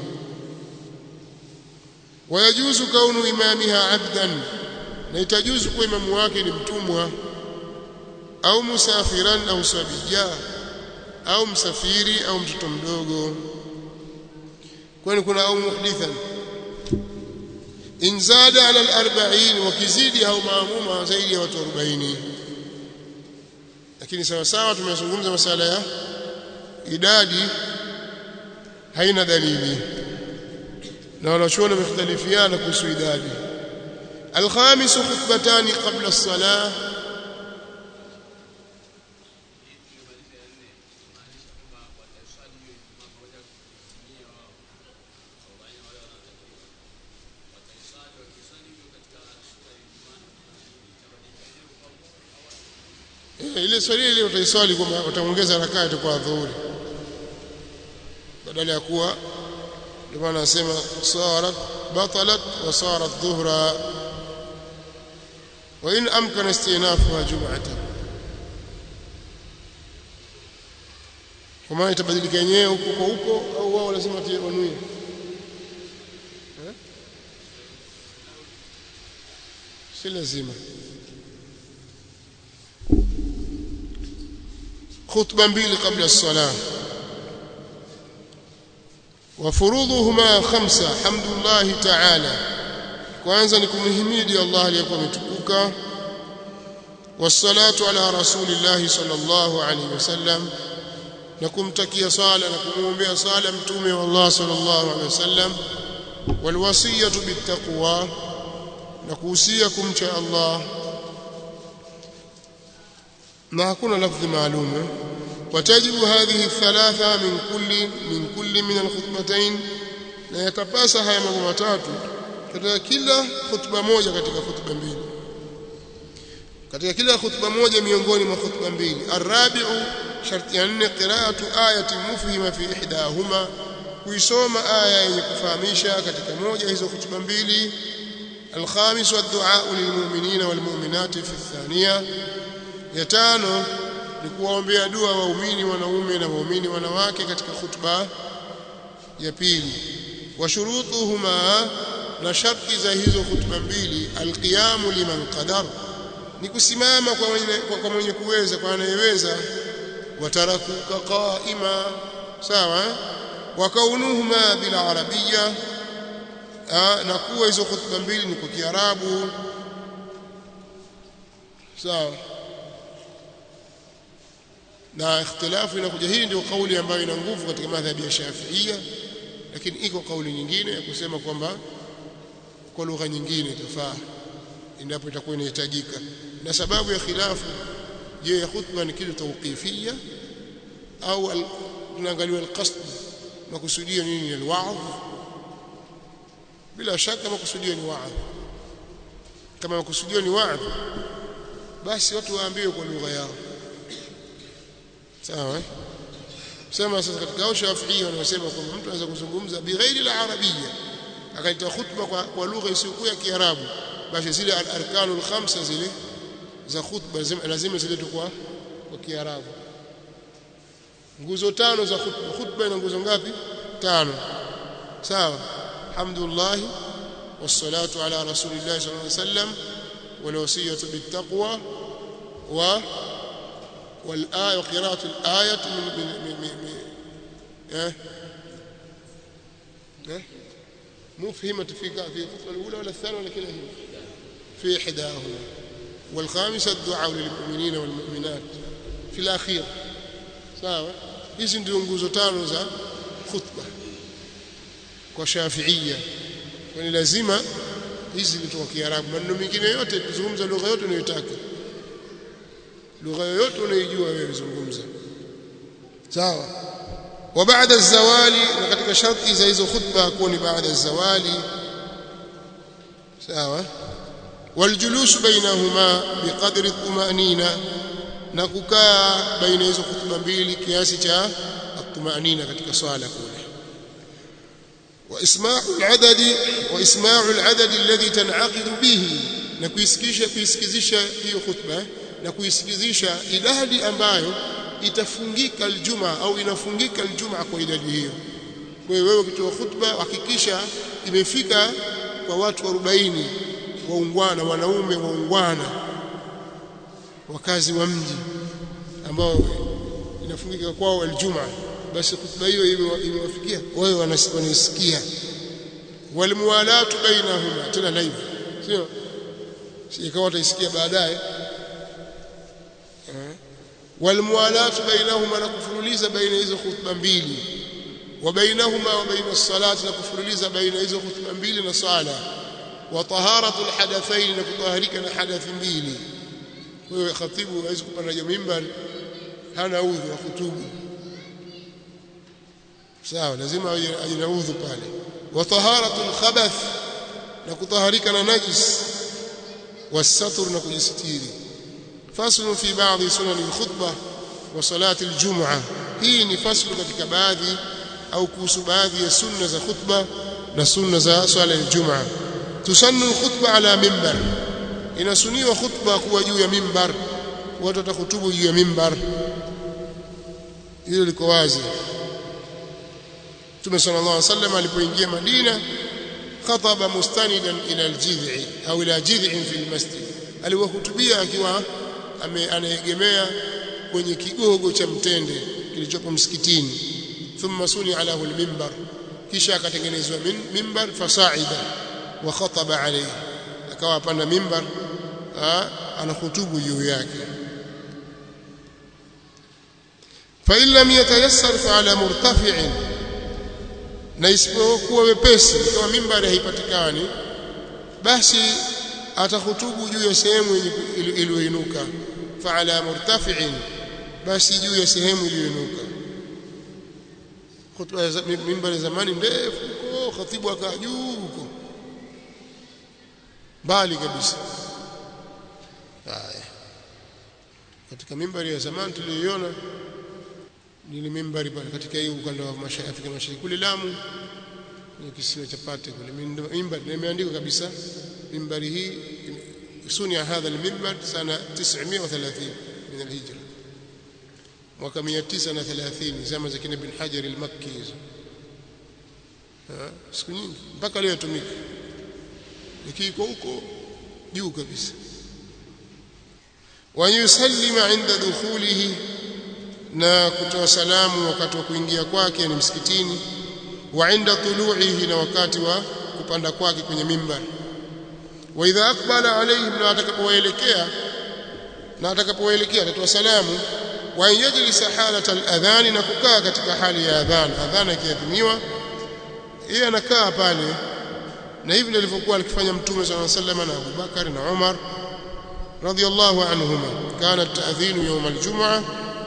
Wayajuzu kaunu imamiha abdan, na itajuzu kwa imamu wake ni mtumwa, au musafiran au sabija, au msafiri au mtoto mdogo. Kwani kuna au muhdithan. In zada ala al-arba'in, wakizidi au maamuma zaidi ya watu arobaini. Lakini sawa sawa tumezungumza masala ya idadi, haina dalili na wanachuoni wamekhtalifiana kuhusu idadi. Al-khamis khutbatani qabla as-salah, ile swali ile utaiswali kwa utaongeza rak'a kwa dhuhuri badala ya kuwa, ndio maana nasema sarat batalat wa sarat dhuhra, wa in amkana istinafuha jum'atan, kama itabadilika yenyewe huko kwa huko au wao lazima wanuie. Eh, si lazima. خطبة mbili قبل الصلاة. وفروضهما خمسة. حمد الله تعالى, kwanza ni kumhimidi Allah aliyekuwa ametukuka. والصلاة على رسول الله صلى الله عليه وسلم, na kumtakia sala na kumuombea sala mtume wa Allah صلى الله عليه وسلم. والوصية بالتقوى, na kuhusia kumcha Allah, na hakuna lafzi maalumu. Watajibu hadhihi thalatha min kulli min kulli min alkhutbatayn, na yatapasa haya mambo matatu katika kila khutba moja katika khutba mbili, katika kila khutba moja miongoni mwa khutba mbili. Arabi'u, sharti ya nne, qira'atu ayati mufhima fi ihdahuma, kuisoma aya yenye kufahamisha katika moja hizo khutba mbili. Alkhamis, ad-du'a lilmu'minina walmu'minati fi athaniya, ya tano ni kuwaombea dua waumini wanaume na waumini wanawake katika khutba ya pili. Wa shurutuhuma, na sharti za hizo khutba mbili. Alqiyamu liman qadar, ni kusimama kwa mwenye, kwa mwenye kuweza, kwa anayeweza. Watarakuka qaima, sawa. Wa kaunuhuma bil arabiyya, na kuwa hizo khutba mbili ni kwa Kiarabu. sawa na ikhtilafu inakuja. Hii ndio kauli ambayo ina nguvu katika madhhabi ya Shafi'ia, lakini iko kauli nyingine ya kusema kwamba kwa lugha nyingine itafaa endapo itakuwa inahitajika. Na sababu ya khilafu, je, ya khutba ni kitu tawqifia au tunaangalia al-qasd, makusudio nini? Al-wa'dh. Bila shaka makusudio ni wa'dh. Kama makusudio ni wa'dh, basi watu waambiwe kwa lugha yao, sawa eh? Sema sasa katika Shafi'i wanasema kwamba mtu anaweza kuzungumza bighairi al-arabiyya, akaita khutba kwa, kwa lugha isiyokuwa ya Kiarabu, basi zile al-arkanul khamsa zile za khutba lazima zile kwa kwa Kiarabu. Nguzo tano za khutba. Khutba ina nguzo ngapi? Tano, sawa. Alhamdulillah wassalatu ala rasulillah sallallahu alayhi wasallam wal wasiyatu bittaqwa wa wal aya wa qira'atu al ayat min min min eh eh مفهمة في في الخطبة الأولى ولا الثانية ولا كلاهما؟ في إحداهما. والخامسة الدعاء للمؤمنين والمؤمنات في الأخير، sawa. Hizi ndio nguzo tano za khutba kwa Shafi'ia, kwani lazima hizi zitoke Kiarabu. Maneno mengine yote kuzungumza lugha yote unayotaka, lugha yoyote unayojua wewe zungumza, sawa. Wa baada az-zawali, na katika sharti za hizo khutba kuwa ni baada az-zawali, sawa. Wal julusu bainahuma biqadri at-tumanina, na kukaa baina hizo khutba mbili kiasi cha at-tumanina katika swala kule. Wa isma'u al-adadi wa isma'u al-adadi alladhi tan'aqidu bihi, na kuisikisha kuisikizisha hiyo khutba na kuisikizisha idadi ambayo itafungika aljuma au inafungika aljuma kwa idadi hiyo. Kwa hiyo wewe ukitoa khutba hakikisha imefika kwa watu arobaini waungwana, wanaume waungwana, wakazi wa mji ambao inafungika kwao aljuma, basi khutba hiyo imewafikia wao, wanasikia. Walmuwalatu bainahuma, tena live, sio si ikawa utaisikia baadaye. Walmuwalatu bainahuma, na kufululiza baina hizo khutba mbili. Wa bainahuma wa baina as-salati, na kufululiza baina hizo khutba mbili na sala. Wa taharatul hadathain, na kutaharika na hadathi mbili. Kwa hiyo khatibu hawezi kupanda juu mimbar hana udhu wa kutubu, sawa, lazima aje na udhu pale. Wa taharatul khabath, na kutaharika na najis. Wasatr, na kujisitiri. Faslu fi baadhi sunani al-khutbah wa salati al-jum'ah, hii ni faslu katika baadhi au kuhusu baadhi ya sunna za khutba na sunna za swala al-jum'ah. Tusannu al-khutba ala mimbar, inasuniwa khutba kuwa juu ya mimbar, watu watahutubu juu ya mimbar. Hilo liko wazi. Mtume sallallahu alaihi wasallam alipoingia Madina, khataba mustanidan ila al-jid'i au ila jid'in fi al-masjid, aliwahutubia akiwa anaegemea kwenye kigogo cha mtende kilichopo msikitini. Thumma suni alahu al-mimbar, kisha akatengenezwa mimbar, fasaida wa khataba alayhi, akawa panda mimbar anahutubu juu yake. Fa in lam yatayassar fa ala murtafi'in, na isipokuwa wepesi kama mimbar haipatikani, basi atahutubu juu ya sehemu iliyoinuka. Fa ala murtafi'in, basi juu ya sehemu iliyoinuka. Khutba ya mimbar zamani ndefu huko, khatibu akaa juu huko mbali kabisa. Haya, katika mimbari ya zamani tuliyoiona ni mimbari pale katika hiyo ukanda wa Mashariki, Afrika Mashariki kule Lamu, ni kisiwa cha Pate kule, mimbari imeandikwa kabisa, mimbari hii sunia hadha al-mimbar sana tisa mia thelathini min al-hijra, mwaka mia tisa thelathini, zama za kina Ibn Hajar al-Makki hizo. Siku nyingi mpaka leo yatumika, ikiko huko juu kabisa. Wa yusallima inda dukhulihi, na kutoa salamu wakati wa kuingia kwake ni msikitini. Wa inda tulu'ihi, na wakati wa kupanda kwake kwenye mimbar. Wa idha aqbala alayhim, na atakapowaelekea na atakapoelekea atatoa salamu wa yajlisa halata al-adhan na kukaa katika hali ya adhan adhana ikiadhimiwa yeye anakaa pale na hivi ndivyo alifanya mtume sallallahu alayhi wasallam na Abu Bakar na Umar radiyallahu anhuma kana at-ta'dhin yawm al-jum'ah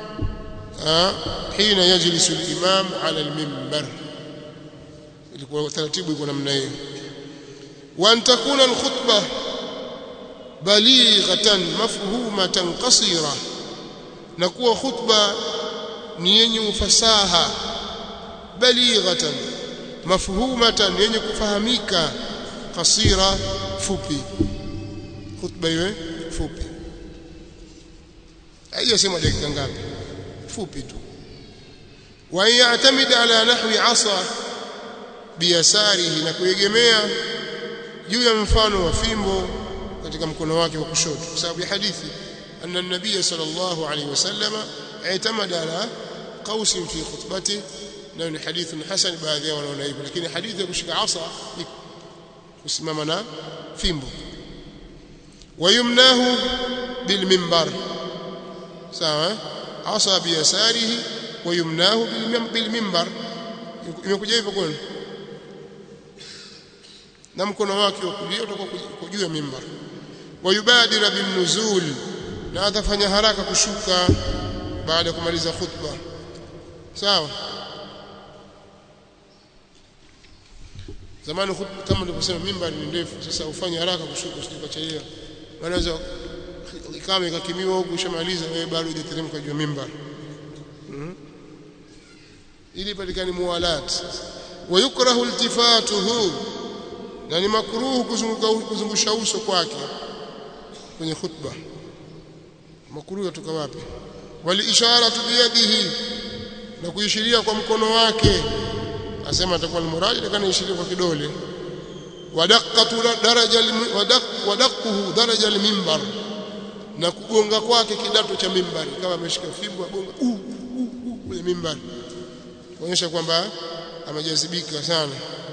حين يجلس الإمام على المنبر ilikuwa taratibu iko namna hiyo wa an takuna al-khutbah balighatan mafhumatan qasira na kuwa khutba ni yenye ufasaha balighatan mafhumatan yenye kufahamika qasira fupi khutba iwe fupi haijasema dakika ngapi fupi tu wa ya'tamid ala nahwi 'asa biyasarihi na kuegemea juu ya mfano wa fimbo katika mkono wake wa kushoto kwa sababu ya hadithi anna an-nabiy sallallahu alayhi wasallam i'tamada ala qausin fi khutbati na ni hadithun hasan baadhi yao wanaona hivyo lakini hadithi ya kushika 'asa ni kusimama na fimbo wayumnahu bil minbar sawa asa biyasarihi wayumnahu bil minbar imekuja hivyo kwani na mkono wake wa kulia utakuwa juu ya minbar wayubadira bin nuzul na atafanya haraka kushuka baada ya kumaliza khutba sawa zamani khutba kama nilivyosema minbar ni ndefu sasa ufanye haraka kushuka usitakachaia wanaweza kama ikakimiwa huko ushamaliza wewe bado hujateremka juu ya minbar mm-hmm. ili patikane muwalat wayukrahu iltifatuhu na ni makruhu kuzunguka kuzungusha uso kwake kwenye khutba makruhu kutoka wapi wali isharatu biyadihi na kuishiria kwa mkono wake asema atakuwa almuradi lakini ishiria kwa kidole wadaqatu daraja wadaqquhu daraja alminbar na kugonga kwake kidato cha mimbari kama ameshika fimbo agonga uh, uh, uh, kwenye mimbari kuonyesha kwamba amejazibika sana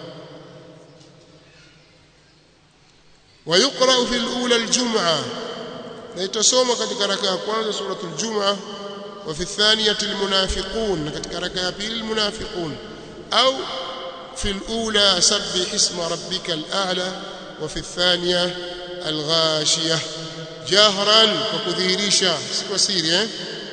ويقرأ في الأولى الجمعة نيتسوم katika raka ya kwanza suratul Jum'ah wa fi thaniyati almunafiqun katika raka ya pili almunafiqun au fi alula sabbih isma rabbikal a'la wa fi thaniya alghashiyah jahran wa kudhihirisha si kwa siri eh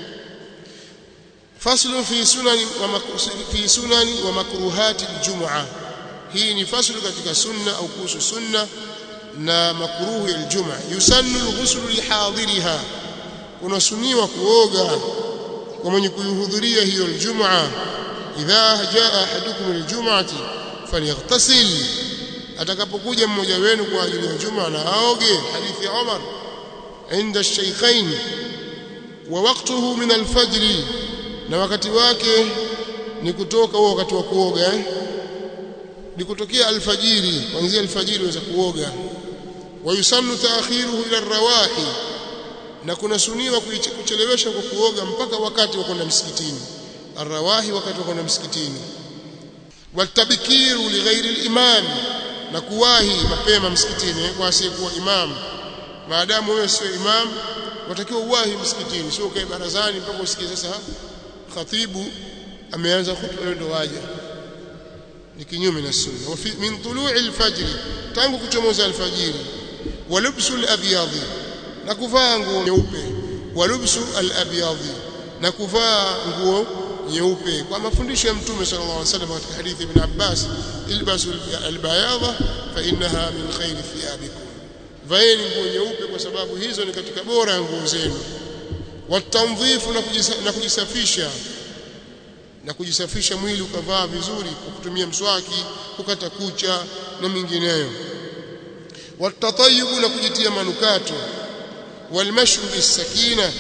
faslu fi sunani wa fi sunani wa makruhati aljum'ah hii ni faslu katika sunna au kuhusu sunna na makruhu ya aljum'a yusannu alghusl lihadiriha unasuniwa kuoga kwa mwenye kuhudhuria hiyo aljum'a idha jaa ahadukum aljum'ati falyaghtasil atakapokuja mmoja wenu kwa ajili ya jum'a na aoge hadithi ya Umar inda ash-shaykhain wa waqtuhu min al-fajr na wakati wake ni kutoka huo wakati wa kuoga eh? ni kutokea alfajiri kuanzia alfajiri unaweza kuoga wayusannu ta'khiruhu ila ar-rawahi na kuna suniwa kuchelewesha kwa kuoga mpaka wakati wa kwenda msikitini ar-rawahi wakati wa kwenda msikitini watabkiru li ghairi al-imam na kuwahi mapema msikitini kwa asiyekuwa imam maadamu wewe sio imam watakiwa uwahi msikitini sio kae barazani mpaka usikie sasa khatibu ameanza khutba ndio waje ni kinyume na sunna wa min tulu'i al-fajr tangu kuchomoza al-fajiri walubsu al-abyad na kuvaa nguo nyeupe walubsu al-abyad na kuvaa nguo nyeupe kwa mafundisho ya mtume sallallahu alaihi wasallam katika hadithi ibn Abbas ilbasu al-bayadha fa innaha min khayri thiyabikum vaeni nguo nyeupe kwa sababu hizo ni katika bora ya nguo zenu watanzifu na kujisafisha na kujisafisha mwili ukavaa vizuri kwa kutumia mswaki kukata kucha na mingineyo watatayyibu na kujitia manukato walmashu bisakina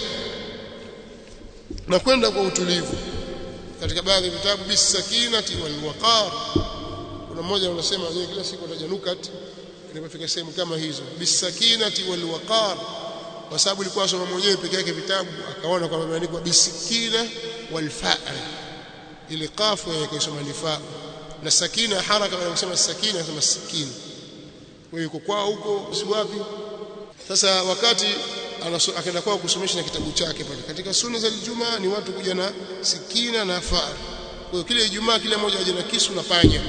na kwenda kwa utulivu katika baadhi ya vitabu bisakinati walwaqar kuna mmoja anasema yeye kila siku ataja nukat inapofika sehemu kama hizo bisakinati walwaqar kwa sababu alikuwa asoma mwenyewe peke yake vitabu akaona kwamba imeandikwa bisikina walfa'r ile qafu yake isoma nifaa na sakina haraka wanasema sakina kama sakina kwa hiyo kwao huko si wapi sasa wakati akaenda kwao kusomesha na kitabu chake pale. Katika sunna za Ijumaa ni watu kuja na sikina na far. Kwa hiyo kile Ijumaa kila mmoja aje na kisu na panya.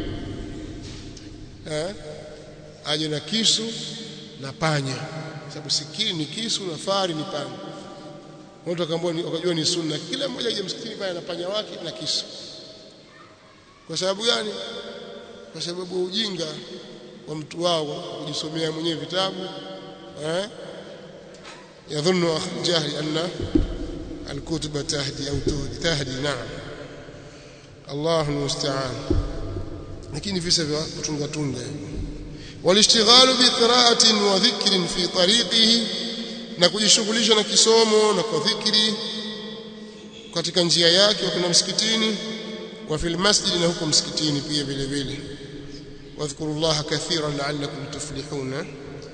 Eh? Aje na kisu na panya. Sababu sikini ni kisu na fari ni panya. Watu wakaambiwa wakajua ni sunna. Kila mmoja aje msikitini pale na panya wake na kisu. Kwa sababu gani? Kwa sababu ujinga wa mtu wao kujisomea mwenyewe vitabu eh yadhunnu jahli anna alkutub tahdi au tahdi naam Allahu musta'an lakini visa vya kutunga tunga walishtighalu bi qira'atin wa dhikrin fi tariqihi na kujishughulisha na kisomo na kwa dhikri katika njia yake wakina msikitini wa fil masjid na huko msikitini pia vile vile واذكروا الله كثيرا لعلكم تفلحون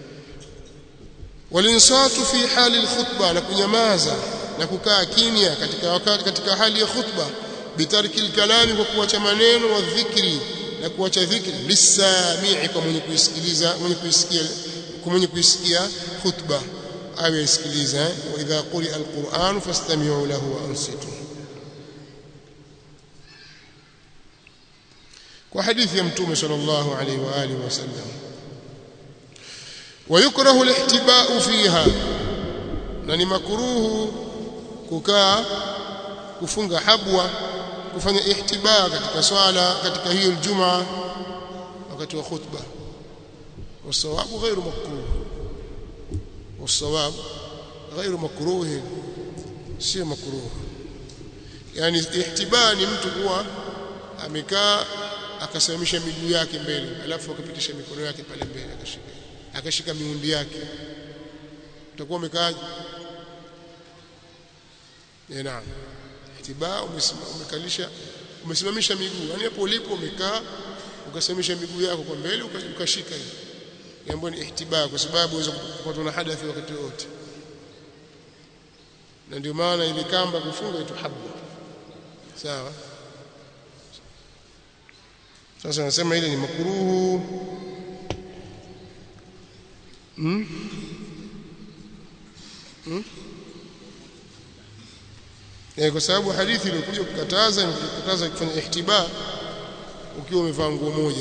والانصات في حال الخطبه نكنيماza na kukaa kimya katika wakati katika hali ya khutba bitarki alkalami kwa kuacha maneno wa dhikri na kuacha dhikri lisami'i kwa mwenye kusikiliza mwenye kusikia kwa mwenye kusikia khutba awe isikiliza wa idha quri alquran fastami'u lahu wa ansitu kwa hadithi ya mtume sallallahu alaihi wa alihi wasallam ويكره الاحتباء فيها na ni makruhu kukaa kufunga habwa kufanya ihtiba katika swala katika hiyo Ijumaa wakati wa khutba wasawabu غير makruh wasawabu غير makruh si makruh yani ihtiba ni mtu kuwa amekaa akasimamisha miguu yake mbele alafu akapitisha mikono yake pale mbele akashika akashika miundi yake utakuwa umekaaje eh naam itibaa umekalisha umesimamisha miguu yani hapo ulipo umekaa ukasimamisha miguu yako kwa mbele ukashika hiyo jambo ni ihtibaa kwa sababu unaweza kupatwa na hadathi wakati wote na ndio maana ile kamba kufunga ituhabba sawa sasa nasema ile ni makruhu hmm? Hmm? Eh kwa sababu hadithi ilikuja kukataza kukataza kufanya ihtiba ukiwa umevaa nguo moja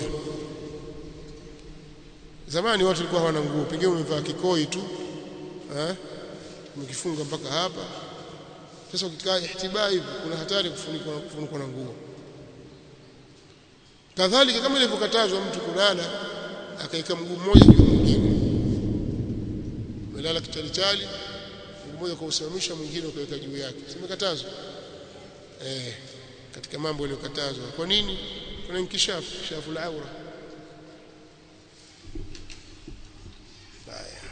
zamani watu walikuwa hawana nguo pengine umevaa kikoi tu eh umekifunga mpaka hapa sasa ukikaa ihtiba hivi kuna hatari kufunikwa kufunikwa na nguo kadhalika kama ilivyokatazwa mtu kulala akaika mguu mmoja juu mwingine melala kichalichali mguu mmoja kwa usimamisha mwingine ukaweka juu yake simekatazwa eh katika mambo yaliyokatazwa kwa nini kuna inkishafu kishafu al-aura haya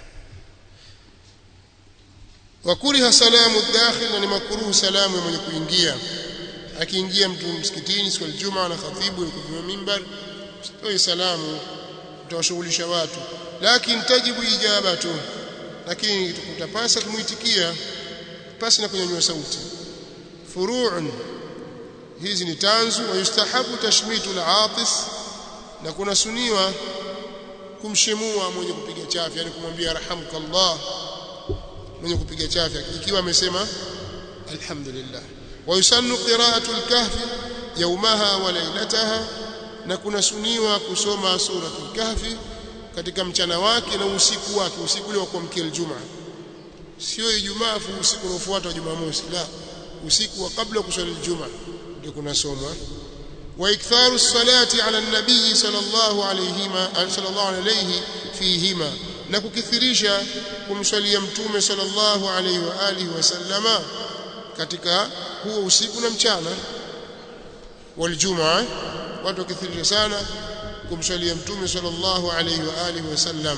wakuriha salamu dakhil na ni makruhu salamu mwenye kuingia akiingia mtu msikitini siku ya Ijumaa na khatibu yuko mimbar toe salamu utawashughulisha watu lakini tajibu ijabatu lakini tutapasa kumuitikia pasi na kunyanyua sauti furu'un hizi ni tanzu wa yustahabu tashmitu al-atis na kuna suniwa kumshemua mwenye kupiga chafya yani kumwambia rahamukallah mwenye kupiga chafya ikiwa amesema alhamdulillah ويسن قراءة الكهف يومها وليلتها na kuna suniwa kusoma sura al-kahfi katika mchana wake na usiku wake usiku ule wa kuamkia Ijumaa sio Ijumaa fu usiku unaofuata Jumamosi la usiku wa kabla kusali Ijumaa ndio kuna soma wa iktharu salati ala an-nabii sallallahu alayhi ma sallallahu alayhi fihima na kukithirisha kumswalia mtume sallallahu alayhi wa alihi wasallama katika huo usiku na mchana waljumaa watu wakithirisha sana kumswalia mtume sallallahu alayhi wa alihi wasallam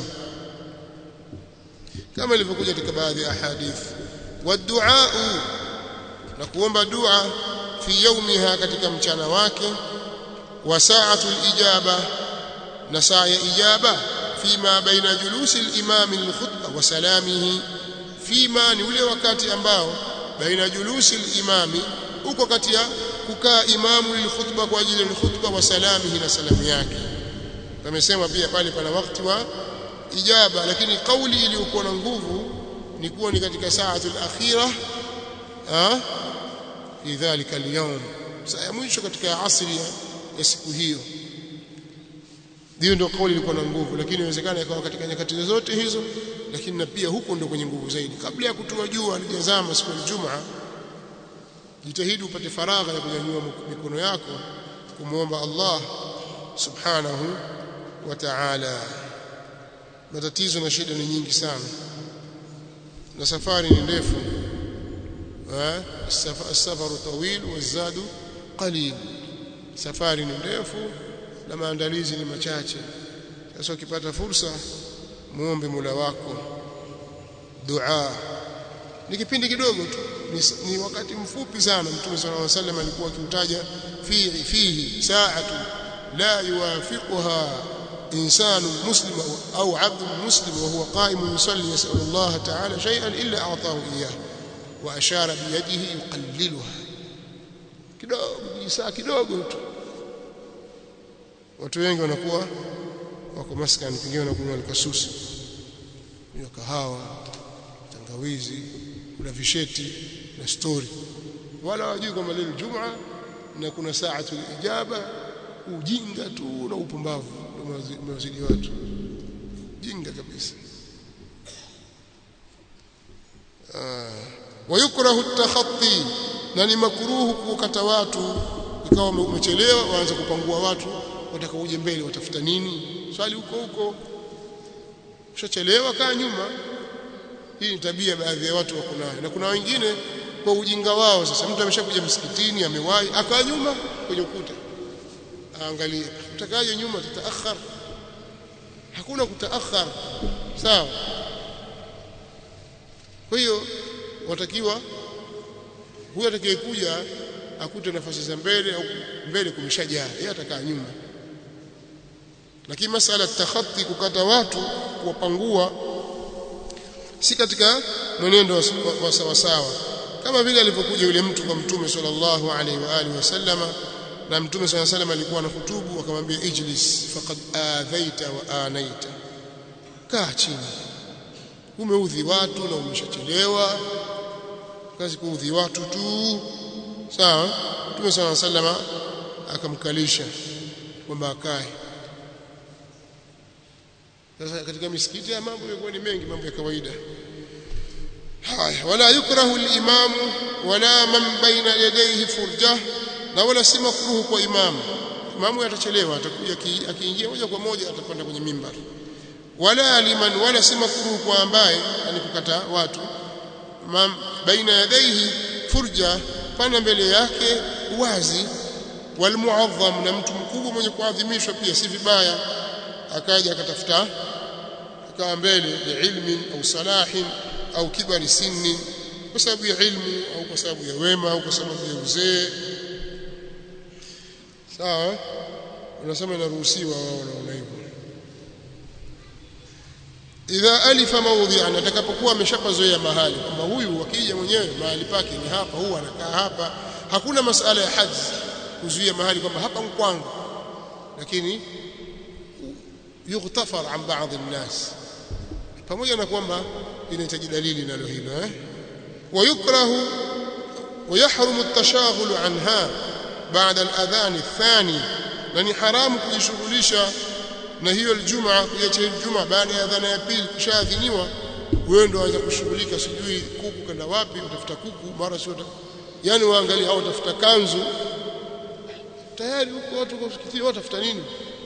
kama ilivyokuja katika baadhi ya hadithi wadua na kuomba dua fi yawmiha katika mchana wake wa sa'atul ijaba na saa ya ijaba fima baina julusi al-imam lil-khutbah wa salamihi fima ni ule wakati ambao baina julusi al-imami uko kati ya kukaa imamu lil-khutbah kwa ajili ya khutbah wa salamihi na salamu yake tumesema pia pale pana wakati wa ijaba lakini kauli iliyokuwa na nguvu ni kuwa ni katika saatul akhirah ah fi dhalika al-yawm, saa ya mwisho katika asri ya siku hiyo. Hiyo ndio kauli ilikuwa na nguvu, lakini inawezekana ikawa katika nyakati zote hizo, lakini na pia huko ndio kwenye nguvu zaidi. Kabla ya kutua jua alijazama siku ya Ijumaa, jitahidi upate faragha ya kunyanyua mikono yako kumuomba Allah subhanahu wa ta'ala. Matatizo na shida ni nyingi sana na safari ni ndefu, eh safaru tawil wazadu qalil, safari ni ndefu na maandalizi ni machache. Sasa ukipata fursa muombe Mola wako dua, ni kipindi kidogo tu, ni, ni wakati mfupi sana. Mtume sallallahu alaihi wasallam alikuwa akiutaja fihi fihi sa'atu la yuwafiquha insanu muslim au abdu muslim wa huwa qa'im yusalli yas'alu Allah ta'ala shay'an illa a'tahu iyyah wa ashara bi yadihi yuqalliluha. Kidogo, saa kidogo tu. Watu wengi wanakuwa wako maskani, pengine wanakunywa kasusi, kunywa kahawa, tangawizi, kuna visheti na story, wala wajui kwamba leo Ijumaa na kuna saatu ijaba. Ujinga tu na upumbavu umewazidi watu, jinga kabisa. Ah, wayukrahu at-takhatti, na ni makruhu kukata watu ikawa umechelewa, waanza kupangua watu wataka uje mbele, watafuta nini? Swali huko huko, ushachelewa kaa nyuma. Hii ni tabia baadhi ya watu wako nayo, na kuna wengine kwa ujinga wao. Sasa mtu ameshakuja msikitini, amewahi, akaa nyuma kwenye ukuta, angalia utakaje nyuma, tutaakhir. Hakuna kutaakhir, sawa? Kwa hiyo watakiwa huyo atakayekuja akute nafasi za mbele au mbele kumeshajaa, yeye atakaa nyuma. Lakini masala takhatti, kukata watu, kuwapangua, si katika mwenendo wa sawa sawa, kama vile alipokuja yule mtu kwa Mtume sallallahu alaihi wa alihi wasallama, na Mtume sallallahu alaihi wasallam alikuwa na hutubu, akamwambia ijlis faqad adhaita wa anaita, kaa chini, umeudhi watu na umeshachelewa, kazi kuudhi watu tu, sawa? Mtume sallallahu alaihi wasallam akamkalisha kwamba akae. Sasa katika misikiti ya mambo yalikuwa ni mengi, mambo ya kawaida haya. Wala yukrahu al-imam wala man baina yadayhi furjah, na wala si makruhu kwa imamu. Imamu atachelewa, atakuja akiingia moja kwa moja atapanda kwenye mimbar. Wala liman, wala si makruhu kwa ambaye anikukata watu man baina yadayhi furjah, pana mbele yake wazi. Wal muazzam, na mtu mkubwa mwenye kuadhimishwa pia si vibaya akaja akatafuta akawa mbele biilmin au salahin au kibari sinni, kwa sababu ya ilmu au kwa sababu ya wema au kwa sababu ya uzee, sawa? Unasema inaruhusiwa, wao wanaona hivyo. Idha alifa mawdhi'an, atakapokuwa ameshapazoea mahali kwamba huyu akija mwenyewe mahali pake ni hapa, huwa anakaa hapa. Hakuna masala ya hadhi kuzuia mahali kwamba hapa mkwangu, lakini yughtafar an baadhi an-nas, pamoja na kwamba inahitaji dalili nalo hilo eh. Wayukrahu wayahrumu at-tashaghul anha baada al-adhan ath-thani, na ni haramu kujishughulisha na hiyo Ijumaa, kuacha Ijumaa baada ya adhana ya pili kushadhiniwa, wewe ndio waanza kushughulika, sijui kuku kenda wapi, utafuta kuku mara sio, yani waangalia au utafuta kanzu, tayari huko watu kwa msikiti watafuta nini?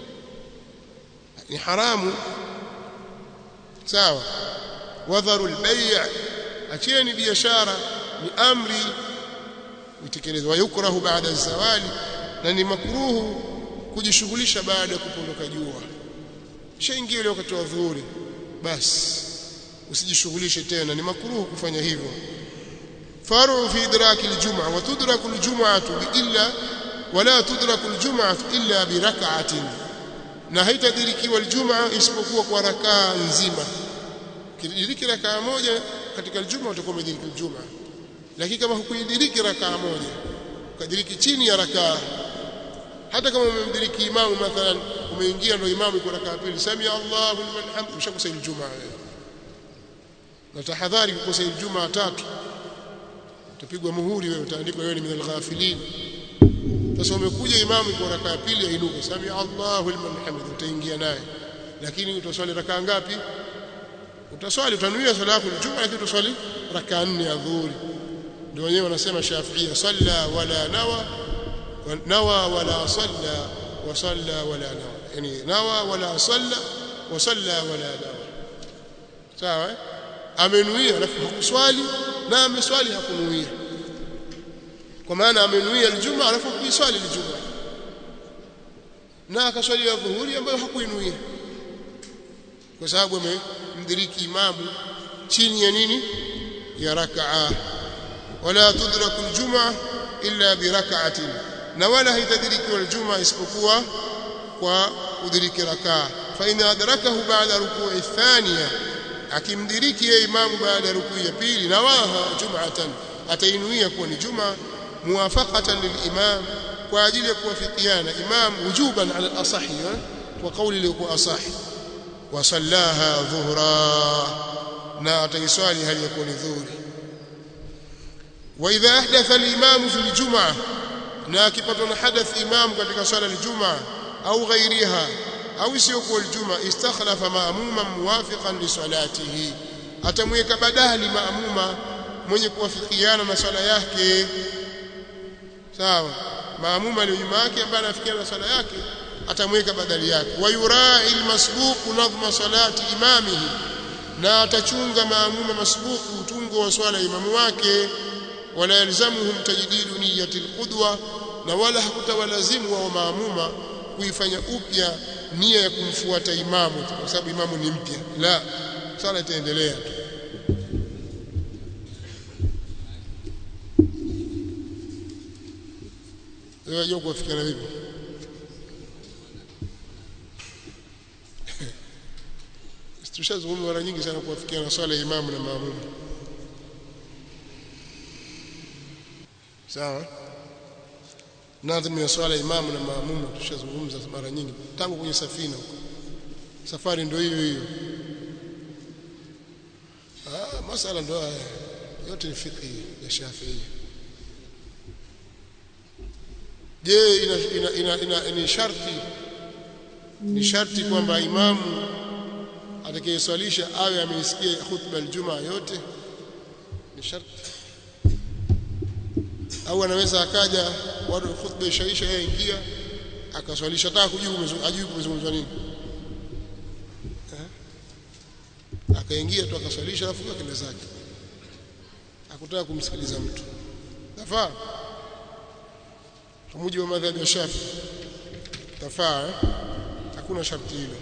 Ni haramu, sawa? Wadharu al-bay', acheni biashara, ni amri utekelezwe. Yukrahu baada az-zawali, na ni makruhu kujishughulisha baada ya kupondoka jua. Shaingia ile wakati wa dhuhuri, basi usijishughulishe tena, ni makruhu kufanya hivyo. Faru fi idraki al-jum'a, wa tudraku al-jum'atu illa wala tudraku al-jum'atu illa bi rak'atin, na haitadirikiwa al-jum'a isipokuwa kwa rakaa nzima. Kidiriki rakaa moja katika al-jum'a utakuwa umediriki al-jum'a, lakini kama hukuidiriki rakaa moja ukadiriki chini ya rakaa, hata kama umemdiriki imamu, mathalan umeingia ndio imamu yuko rakaa pili, sami Allahu liman hamd, ushakosa al-jum'a. na tahadhari kukosa Ijumaa tatu utapigwa muhuri wewe, utaandikwa wewe ni minal ghafilin. Sasa umekuja imamu kwa rakaa ya pili ainuka sami Allahu liman hamid, utaingia naye, lakini utaswali rakaa ngapi? Utaswali utanuia swala yako Ijumaa, lakini utaswali rakaa nne ya dhuhuri. Ndio wenyewe wanasema Shafi'ia, salla wala nawa nawa wala salla wa salla wala nawa, yani nawa wala salla wa salla wala nawa. Sawa, amenuia alafu hakuswali na ameswali hakunuia, kwa maana amenuia Ijumaa alafu kuswali Ijumaa na akaswali ya dhuhuri ambayo hakuinuia, kwa sababu amemdiriki imamu chini ya nini, ya rak'a. Wala tudraku aljumaa illa birak'atin, na wala haitadriki aljumaa isipokuwa kwa kudiriki rak'a. Fa in adrakahu ba'da ruku'i thaniya, akimdiriki yeye imamu baada ya rukuu ya pili, nawaha jum'atan, atainuia kuwa ni juma, muwafaqatan lilimam, kwa ajili ya kuwafikiana imam, wujuban ala al-asahi, wa qawli liko asahi, wa sallaha dhuhra, na ataiswali hali yakun dhuhri. Wa idha ahdatha al-imam fi al-jum'ah, na akipatwa na hadath imam katika swala al-jum'ah au ghairiha au isiyokuwa al-jum'ah, istakhlafa ma'muman muwafiqan li salatihi, atamweka badali maamuma mwenye kuwafikiana na swala yake. Sawa, maamuma ni nyuma yake ambaye anafikiana na swala yake, atamweka badali yake. Wa yurai almasbuq nadhma salati imamihi, na atachunga maamuma masbuq utungo wa swala imamu wake. Wala yalzamuhum tajdidu niyyati alqudwa, na wala hakutawalazimu wao maamuma kuifanya upya nia ya kumfuata imamu kwa sababu imamu ni mpya. La, sala itaendelea tu. Wewe kufikiana vipi? Tushazungumza mara nyingi sana kufikiana swala ya imamu na maamuma. Sawa? Nadhimu ya swala ya imamu na maamuma tushazungumza mara nyingi tangu kwenye safina huko. Safari ndio hiyo hiyo. Ah, masala ndio haya. Yote ni fiqh ya Shafi'i. Je, ina ina ina, ina ni sharti ni sharti kwamba imamu atakayeswalisha awe ameisikia khutba aljumaa yote? Ni sharti? Au anaweza akaja watu khutba ishaisha yeye ingia akaswalisha hata kujua ajui kumezungumzwa nini, eh, akaingia tu akaswalisha alafu akaenda zake, hakutaka kumsikiliza mtu? Tafaa kwa mujibu wa madhhabi ya Shafi, tafaa eh? Hakuna sharti hilo.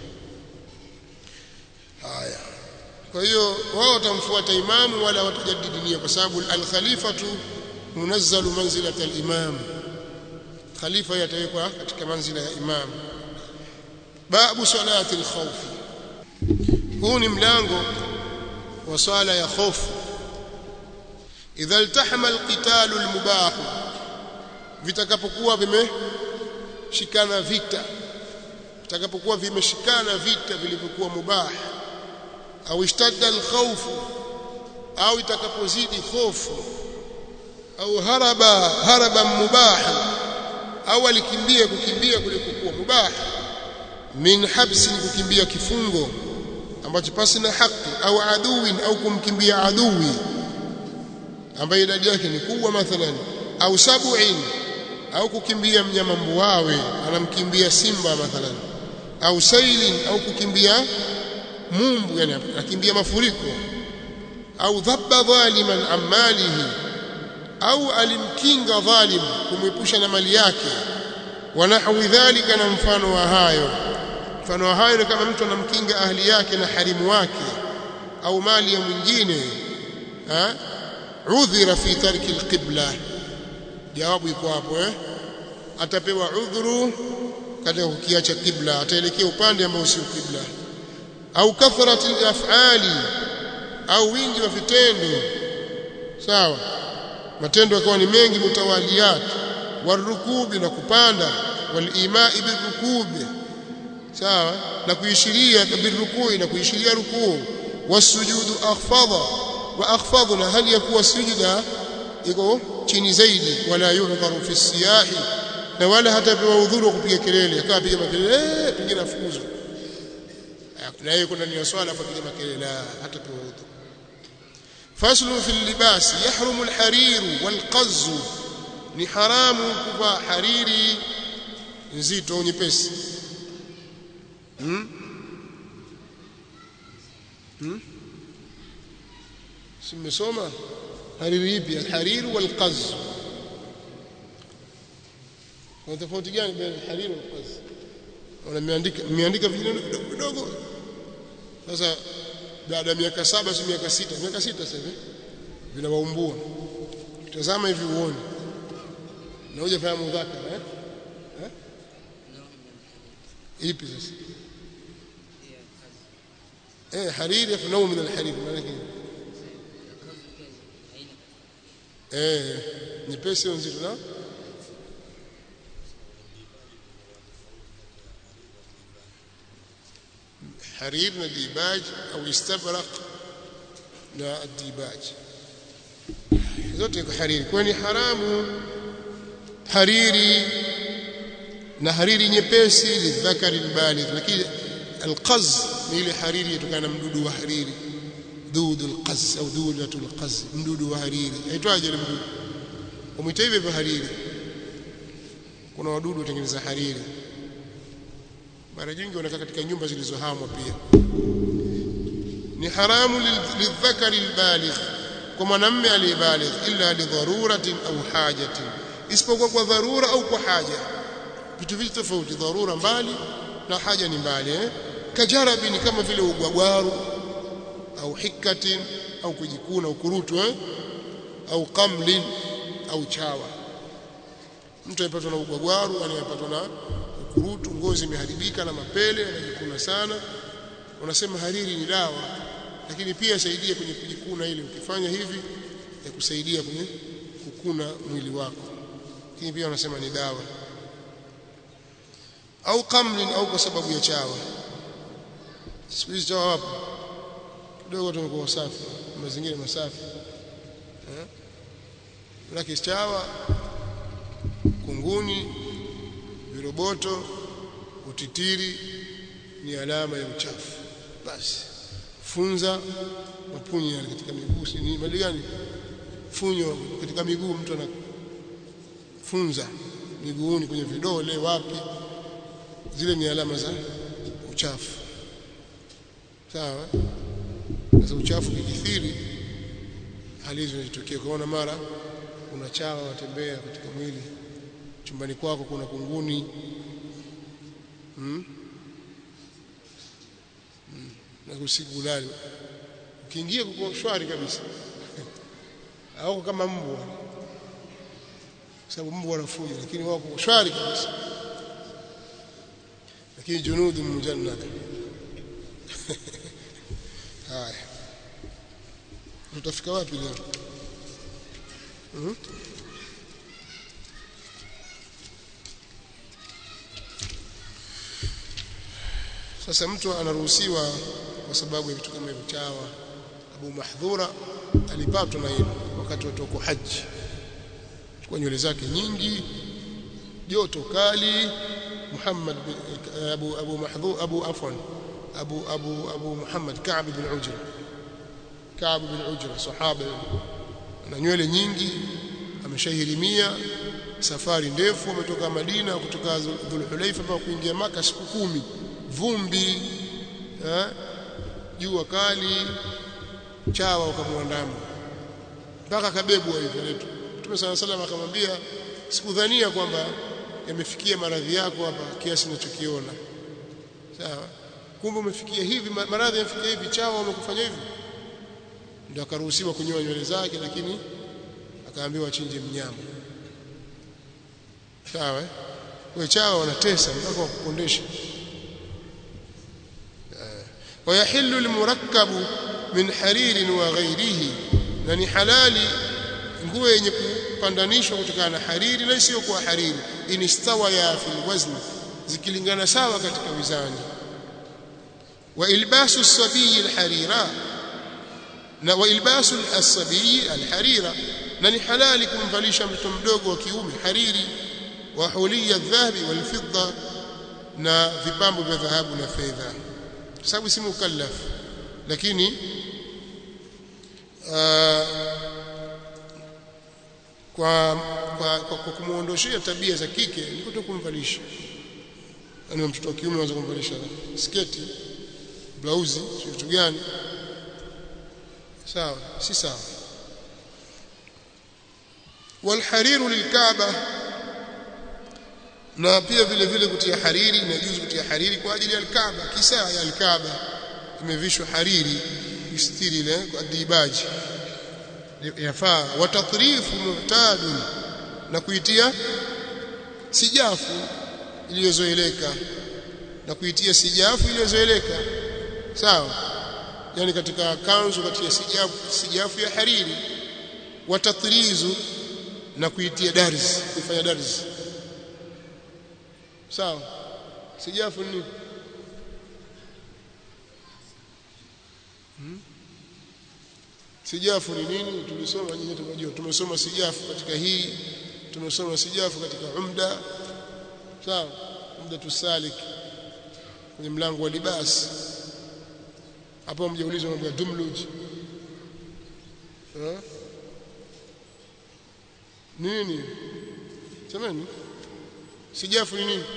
Haya, kwa hiyo wao watamfuata imamu wala watajadidi nia, kwa sababu al-khalifatu munazzalu manzilata al-imam, khalifa yatawekwa katika manzila ya imam. Babu salati al-khawf, huu ni mlango wa swala ya khofu. Idha iltahama al-qitalu al-mubah, vitakapokuwa vimeshikana vita, vitakapokuwa vimeshikana vita vilivyokuwa mubah, au ishtadda al-khawf, au itakapozidi khofu, au haraba haraba mubah, au alikimbia kukimbia kulikokuwa mubah, min habsi, kukimbia kifungo ambacho pasi na haki, au aduwin, au kumkimbia adui ambaye idadi yake ni kubwa mathalan, au sab'in, au kukimbia mnyama mbuawe, anamkimbia simba mathalan, au sailin, au kukimbia mumbu, yani akimbia mafuriko, au dhabba dhaliman amalihi, au alimkinga dhalim kumepusha na mali yake, wa nahwi dhalika, na mfano wa hayo. Mfano wa hayo ni kama mtu anamkinga ahli yake na harimu wake au mali ya mwingine, ha, udhira fi tarki alqibla, jawabu iko hapo eh, atapewa udhuru katika kukiacha kibla, ataelekea upande ambao sio kibla. Au kathrati alaf'ali, au wingi wa vitendo, sawa, matendo yakawa ni mengi, mutawaliyat, warukubi, na kupanda, walimai birukubi, sawa, na kuishiria birukui, na kuishiria rukuu, wasujudu akhfadha wa akhfadna hal yakuwa sujuda iko chini zaidi wala yuhdharu fi siyahi na wala hata pewa udhuru kupiga kelele akawa piga makelele piga nafuzo na yeye kuna ni swala afapiga makelele hata pewa udhuru faslu fi libas yahrumu alharir walqazz ni haramu kuvaa hariri nzito au nyepesi hmm? hmm? simesoma hariri ipi alharir walqazz kuna tofauti gani baina alharir walqazz wanameandika meandika vijana vidogo vidogo sasa baada ya miaka saba si miaka sita miaka sita sasa hivi vinawaumbua tazama hivi uone na uje fahamu mudhakara eh eh ipi sasa eh hariri fi nawm min alharir maana eh nyepesi nzito na حرير na dibaj au istabraq na dibaj zote kwa hariri kwani haramu hariri na hariri nyepesi lidhakari albaligh lakini alqaz ni ile hariri yatokana na mdudu wa hariri dudu alqaz au dudatu alqaz mdudu wa hariri aitwaje ile mdudu umeita hivyo hariri kuna wadudu watengeneza hariri mara nyingi wanakaa katika nyumba zilizohamwa pia ni haramu lidhakari albaligh kwa mwanamume aliyebaligh illa li daruratin au hajatin isipokuwa kwa dharura au kwa haja vitu vitu tofauti dharura mbali na haja ni mbali eh kajarabi ni kama vile ugwagwaru au hikatin au kujikuna ukurutu eh au qamlin au chawa mtu anapatwa na ugwagwaru anayepatwa na ukurutu ngozi imeharibika na mapele anajikuna sana unasema hariri ni dawa lakini pia saidia kwenye kujikuna ile ukifanya hivi ya kusaidia kwenye kukuna mwili wako lakini pia wanasema ni dawa au qamlin au kwa sababu ya chawa siku hizi chawa wapo kidogo tumekuwa safi mazingira masafi eh lakini chawa kunguni viroboto utitiri ni alama ya uchafu basi funza mapunyi katika miguu ni mali gani funyo katika miguu mtu anafunza miguuni kwenye vidole wapi zile ni alama za uchafu sawa sasa uchafu kikithiri hali hizo zinatokea kwaona mara unachawa watembea katika mwili chumbani kwako kuna kunguni hmm? hmm. na usiku ulali ukiingia kuko shwari kabisa au kama mbwa sababu mbwa wanafuja lakini wao kuko shwari kabisa lakini junudu mujannada haya tutafika wapi leo hmm? Sasa mtu anaruhusiwa kwa sababu ya vitu kama hivyo chawa Abu Mahdhura alipatwa na hilo wakati wa toko haji kwa nywele zake nyingi joto kali Muhammad Abu Abu Mahdhur Abu Afwan Abu Abu Abu Muhammad Ka'b bin Ujra Ka'b bin Ujra sahaba na nywele nyingi ameshahirimia safari ndefu ametoka Madina kutoka Dhulhulaifa mpaka kuingia Maka siku kumi vumbi eh jua kali chawa ukamwandama mpaka kabebwa hivyo letu Mtume صلى الله عليه وسلم akamwambia sikudhania kwamba yamefikia maradhi yako hapa kiasi ninachokiona sawa kumbe umefikia hivi maradhi yamefikia hivi chawa umekufanya hivi ndio akaruhusiwa kunyoa nywele zake lakini akaambiwa achinje mnyama sawa kwa chawa wanatesa mpaka wakukondesha ويحل المركب من حرير وغيره na ni halali nguo yenye kupandanishwa kutokana na hariri na sio kwa hariri inistawa ya fil wazn zikilingana sawa katika mizani wa ilbasu sabiyi alharira na wa ilbasu as-sabi al-harira, na ni halali kumvalisha mtoto mdogo wa kiume hariri, wa huliya adh-dhahabi wal-fidda, na vipambo vya dhahabu na fedha, sababu si mukallaf. Lakini aa, kwa kwa, kwa, kwa kumuondoshia tabia za kike ni kutokumvalisha. Yaani mtoto wa kiume anaweza kumvalisha sketi, blauzi, kitu gani? Sawa, si sawa. Walhariru lilkaaba, na pia vile vile kutia hariri, inajuzu kutia hariri kwa ajili ya alkaaba, kisaa ya alkaaba imevishwa hariri istiri ile kwa dibaji yafaa. Wa tatrifu mu'tadun, na kuitia sijafu iliyozoeleka, na kuitia sijafu iliyozoeleka, sawa. Yani katika kanzu katika sijafu sijafu ya hariri. Wa tatrizu, na kuitia darzi, kufanya darzi, sawa. Sijafu ni hmm? Sijafu ni nini? Tulisoma nyinyi tunajua, tumesoma sijafu katika hii, tumesoma sijafu katika umda, sawa. Umda tusalik kwenye mlango wa libas, hapo mjaulizwa mambo ya dumluj, eh nini semeni? Sijafu ni nini?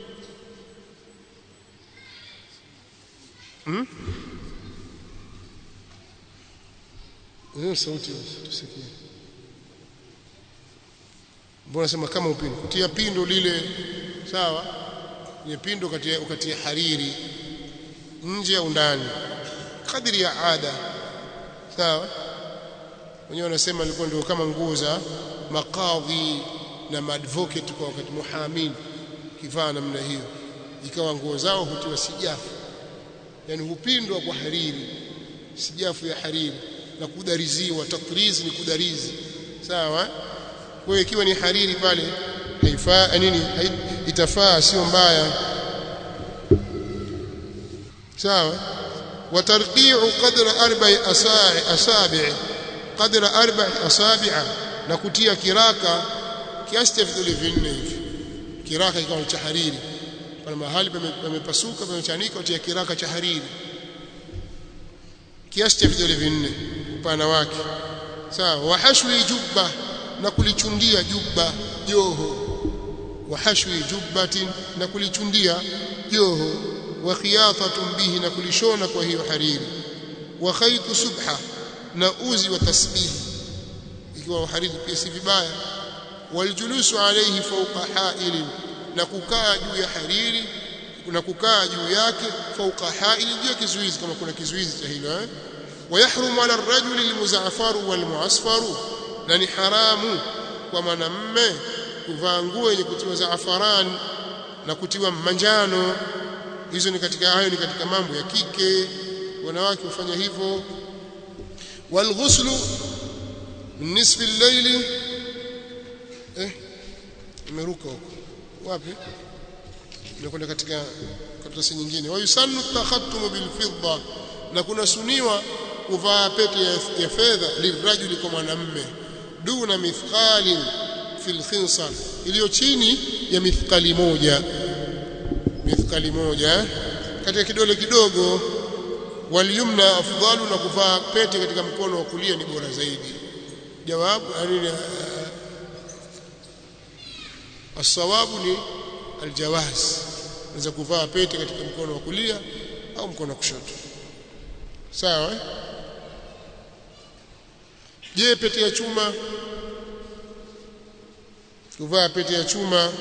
Hmm? Ndio sauti tusikie. Mbona sema kama upindo, kutia pindo lile, sawa. Ni pindo katia ukatia hariri nje au ndani, kadiri ya ada, sawa. Wenyewe wanasema ilikuwa ndio kama nguo za makadhi na advocate kwa wakati muhamin, kivaa namna hiyo, ikawa nguo zao hutiwa sijafu, yani hupindwa kwa hariri, sijafu ya hariri, na kudariziwa. Tatriz ni kudarizi, sawa. Kwa hiyo ikiwa ni hariri pale haifaa nini, itafaa, sio mbaya, sawa. Wa tarqi'u qadra arba'i asa'i asabi' qadra arba'i asabi'a, na kutia kiraka kiasi cha vidole vinne hivi. Kiraka ikawa cha hariri, pale mahali pamepasuka pamechanika, utia kiraka cha hariri kiasi cha vidole vinne upana wake, sawa. Wa hashwi jubba, na kulichundia jubba joho. Wa hashwi jubbatin, na kulichundia joho. Wa khiyatatun bihi, na kulishona kwa hiyo hariri. Wa khaytu subha, na uzi wa tasbih, ikiwa hariri pia si vibaya. Waljulusu alayhi fawqa ha'ilin, na kukaa juu ya hariri, na kukaa juu yake fawqa ha'ilin, juu ya kizuizi kama kuna kizuizi cha hilo, eh. Wayahrumu ala ar-rajuli al-muza'faru wal-mu'asfaru, na ni haramu kwa mwanamume kuvaa nguo yenye kutiwa zaafaran na kutiwa manjano. Hizo ni katika hayo, ni katika mambo ya kike, wanawake hufanya hivyo. Walghuslu min nisfi al-layli, eh imeruka huko wapi, imekwenda katika karatasi nyingine. Wa yusannu takhattum bil fidda, na kuna suniwa kuvaa pete ya, ya fedha lirajuli, kwa mwanamume. Duna mithqalin fil khinsar, iliyo chini ya mithqali moja, mithqali moja katika kidole kidogo. Walyumna afdalu, na kuvaa pete katika mkono wa kulia ni bora zaidi. Jawabu yani as-sawabu ni aljawaz, unaweza kuvaa pete katika mkono wa kulia au mkono wa kushoto, sawa. Je, pete ya chuma, kuvaa pete ya chuma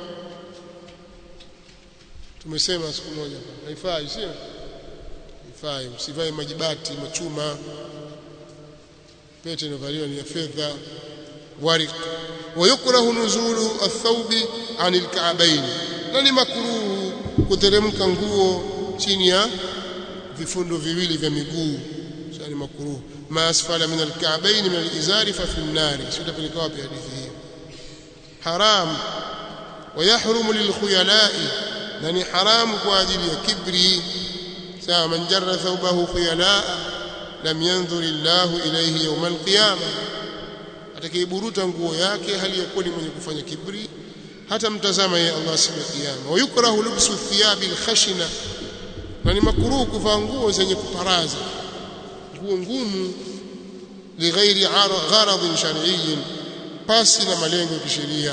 tumesema siku moja haifai, sio haifai. Msivae majibati machuma, pete inavaliwa ni ya fedha. Wariq. Wayukrahu nuzulu athawbi anil ka'bayn, na ni makruhu kuteremka nguo chini ya vifundo viwili vya miguu, sio ni makruhu. Ma asfala min al-ka'bayn min al-izari fa fi an-nar, sio tapeleka wapi hadithi hii? Haram. Wayahrumu lilkhuyala'i, na ni haramu kwa ajili ya kibri, sawa. Man jarra thawbahu khuyala'a, lam yanzuri Allahu ilayhi yawm al-qiyamah, atakayeburuta nguo yake hali yakuwa ni mwenye kufanya kibri hata mtazama yeye Allah siku ya kiyama. Wa yukrahu lubsu thiyabi al-khashina, na ni makruh kuvaa nguo zenye kuparaza, nguo ngumu, lighairi gharadin shar'iyyin, pasi na malengo ya kisheria.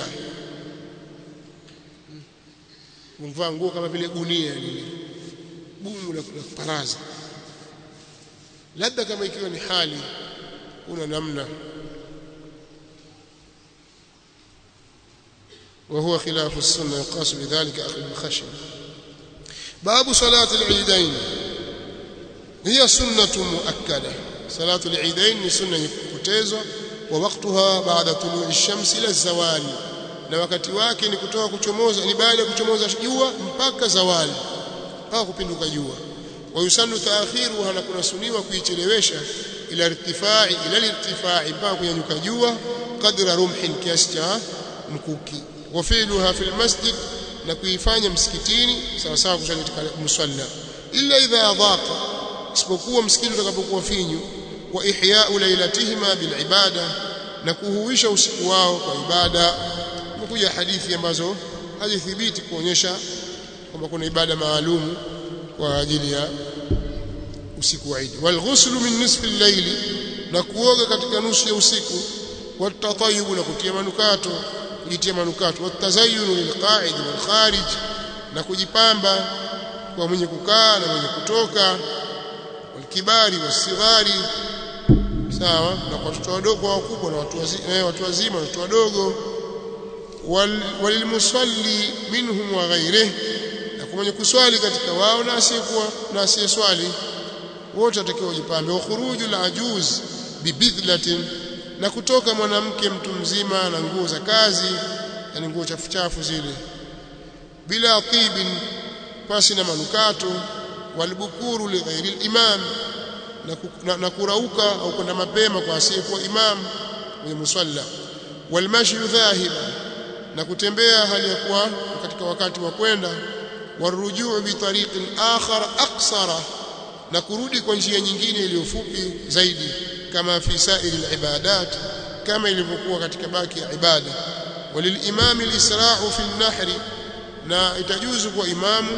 Kuvaa nguo kama vile gunia lile gumu la kuparaza, labda kama ikiwa ni hali kuna namna. وهو خلاف السنة يقاس بذلك أخذ الخشية. باب صلاة العيدين هي سنة مؤكدة. صلاة العيدين سنة كتيزة ووقتها بعد طلوع الشمس إلى الزوال، na wakati wake ni kutoka kuchomoza, ni baada ya kuchomoza jua mpaka zawali, mpaka kupinduka jua. Wayusannu taakhiruha, na kuna suniwa kuichelewesha, ila irtifai ila irtifai, mpaka kunyanyuka jua, qadra rumhin, kiasi cha mkuki. Wafiluha fil masjid, na kuifanya msikitini sawa sawa kusali katika musalla, illa idha dhaqa, isipokuwa msikiti utakapokuwa finyu. Wa ihya'u lailatihima bil ibada, na kuhuisha usiku wao kwa ibada. Kuja hadithi ambazo hazithibiti kuonyesha kwamba kuna ibada maalum kwa ajili ya usiku wa Eid. Wal ghuslu min nisfi al-layli, na kuoga katika nusu ya usiku. Watatayub, na kutia manukato, kujitia manukato. Watazayyun lilqa'id wal kharij, na kujipamba kwa mwenye kukaa na mwenye kutoka. Wal kibari wasighari, sawa, na kwa watoto wadogo wakubwa na watu wazima, watu wazima na watu wadogo. walilmusalli minhum wa ghairihi, na mwenye kuswali katika wao na asiyekuwa na asiyeswali, wote watakiwa wajipambe. Wa khurujul ajuz bibidlatin, na kutoka mwanamke mtu mzima na nguo za kazi, na nguo chafu chafu zile. Bila tibin, pasi na manukato. Walbukuru li ghairi al-imam, na, na kurauka au kwenda mapema kwa asiyekuwa imam kwenye musalla. Walmashi dhahiba, na kutembea hali ya kuwa katika wakati wa kwenda. Warujuu bi tariqin akhar aqsara, na kurudi kwa njia nyingine iliyofupi zaidi. Kama fi sa'iri al-ibadat, kama ilivyokuwa katika baki ya ibada. Walilimam al-isra'u fi an-nahri, na itajuzu kwa imamu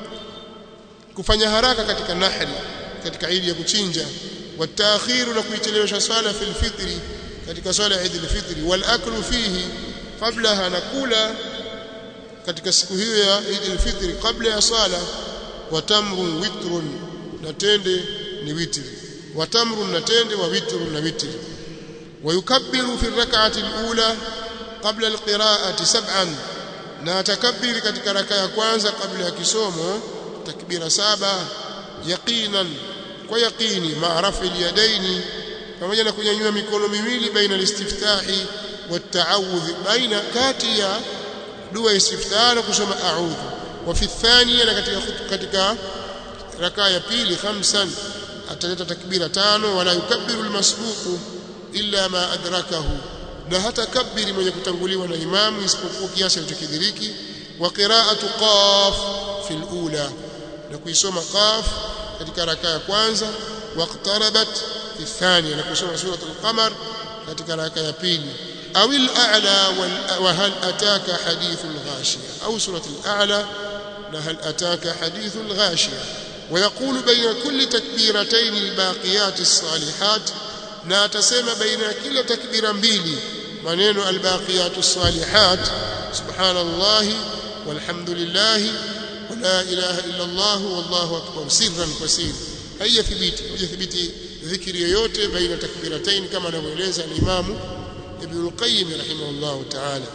kufanya haraka katika nahri, katika idi ya kuchinja. Wataakhiru, na kuichelewesha sala fil fitri, katika swala ya Eid al-Fitri. Wal aklu fihi qablaha, na kula katika siku hiyo ya Eid al-Fitri kabla ya sala. Wa tamrun witrun, na tende ni witri. Wa tamrun, na tende, wa witrun, na witri. Wa yukabbiru fi rak'ati al-ula qabla al-qira'ati sab'an, na takabbiri katika raka ya kwanza kabla ya kisomo takbira saba. Yaqinan, kwa yaqini. Ma'rafi al-yadaini, pamoja na kunyanyua mikono miwili. Baina al-istiftahi wa at-ta'awudh, baina kati ya dua istiftah na kusoma a'udhu. Wa fi thaniya, na katika katika raka ya pili khamsan, ataleta takbira tano. Wala yukabbiru al-masbuqu illa ma adrakahu, na hata kabiri mwenye kutanguliwa na imamu isipokuwa kiasi alichokidiriki. Wa qira'atu qaf fi al-ula, na kuisoma qaf katika raka ya kwanza. Waqtarabat fi thaniya, na kusoma sura al-qamar katika raka ya pili. Au al-a'la wa hal ataka hadithul ghashiya, au sura al-a'la na hal ataka hadithul ghashiya. ويقول بين كل تكبيرتين الباقيات الصالحات, na atasema baina kila takbira mbili maneno albaqiyatu salihat. Subhanallah walhamdulillah wala ilaha illa Allah wallahu akbar, sirran kwa siri. Haiyathibiti haiyathibiti dhikri yoyote baina takbiratain, kama anavyoeleza al-Imam Ibn al-Qayyim rahimahullah ta'ala.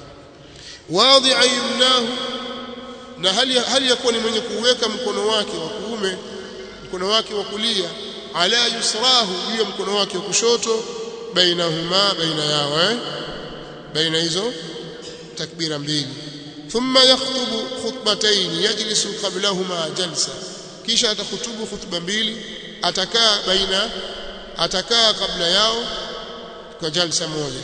Wadi'a yumnahu, na hali hali yakuwa ni mwenye kuweka mkono wake wa kuume, mkono wake wa kulia, ala yusrahu, juu ya mkono wake wa kushoto. Bainahuma, baina yao, eh baina hizo takbira mbili. Thumma yakhutubu khutbatayn yajlisu qablahuma jalsa, kisha atakutubu khutba mbili, atakaa baina atakaa kabla yao kwa jalsa moja,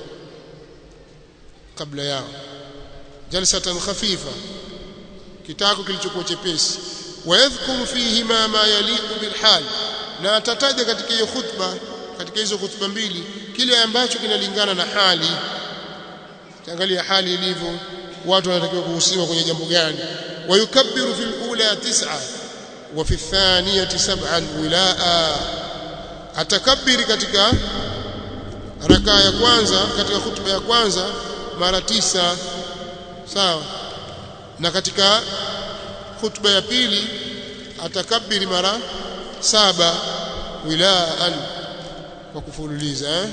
kabla yao jalsatan khafifa, kitako kilichokuwa chepesi. Wa yadhkuru fihi ma ma yaliqu bil hal, na atataja katika hiyo khutba katika hizo khutba mbili kile ambacho kinalingana na hali. Angalia hali ilivyo, watu wanatakiwa kuhusiwa kwenye jambo gani. Wayukabbiru fil ula tis'a wa fi thaniyati sab'an wilaa, atakabiri katika rakaa ya kwanza katika khutba ya kwanza mara tisa, sawa, na katika khutba ya pili atakabiri mara saba wilaan, kwa kufululiza eh?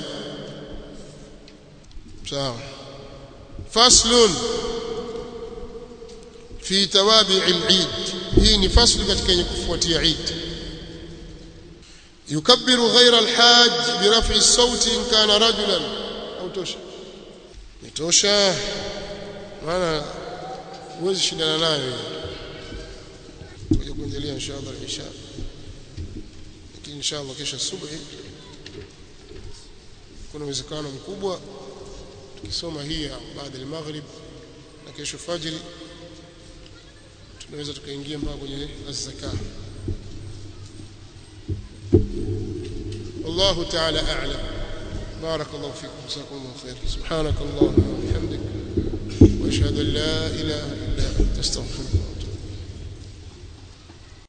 sawa. Faslun fi tawabi' al-Eid, hii ni fasli katika yenye kufuatia Eid. Yukabbiru ghayra al-hajj bi raf'i as-sawti in kana rajulan au tosha. Tosha, maana huwezi shindana nayo. Tuje kuendelea inshallah insha. Lakini inshallah kesho asubuhi kuna uwezekano mkubwa tukisoma hii baada ya maghrib na kesho fajiri tunaweza tukaingia mpaka kwenye az-zakah. والله تعالى أعلم. بارك الله فيكم، جزاكم الله خير. سبحانك اللهم وبحمدك وأشهد أن لا إله إلا أنت أستغفرك.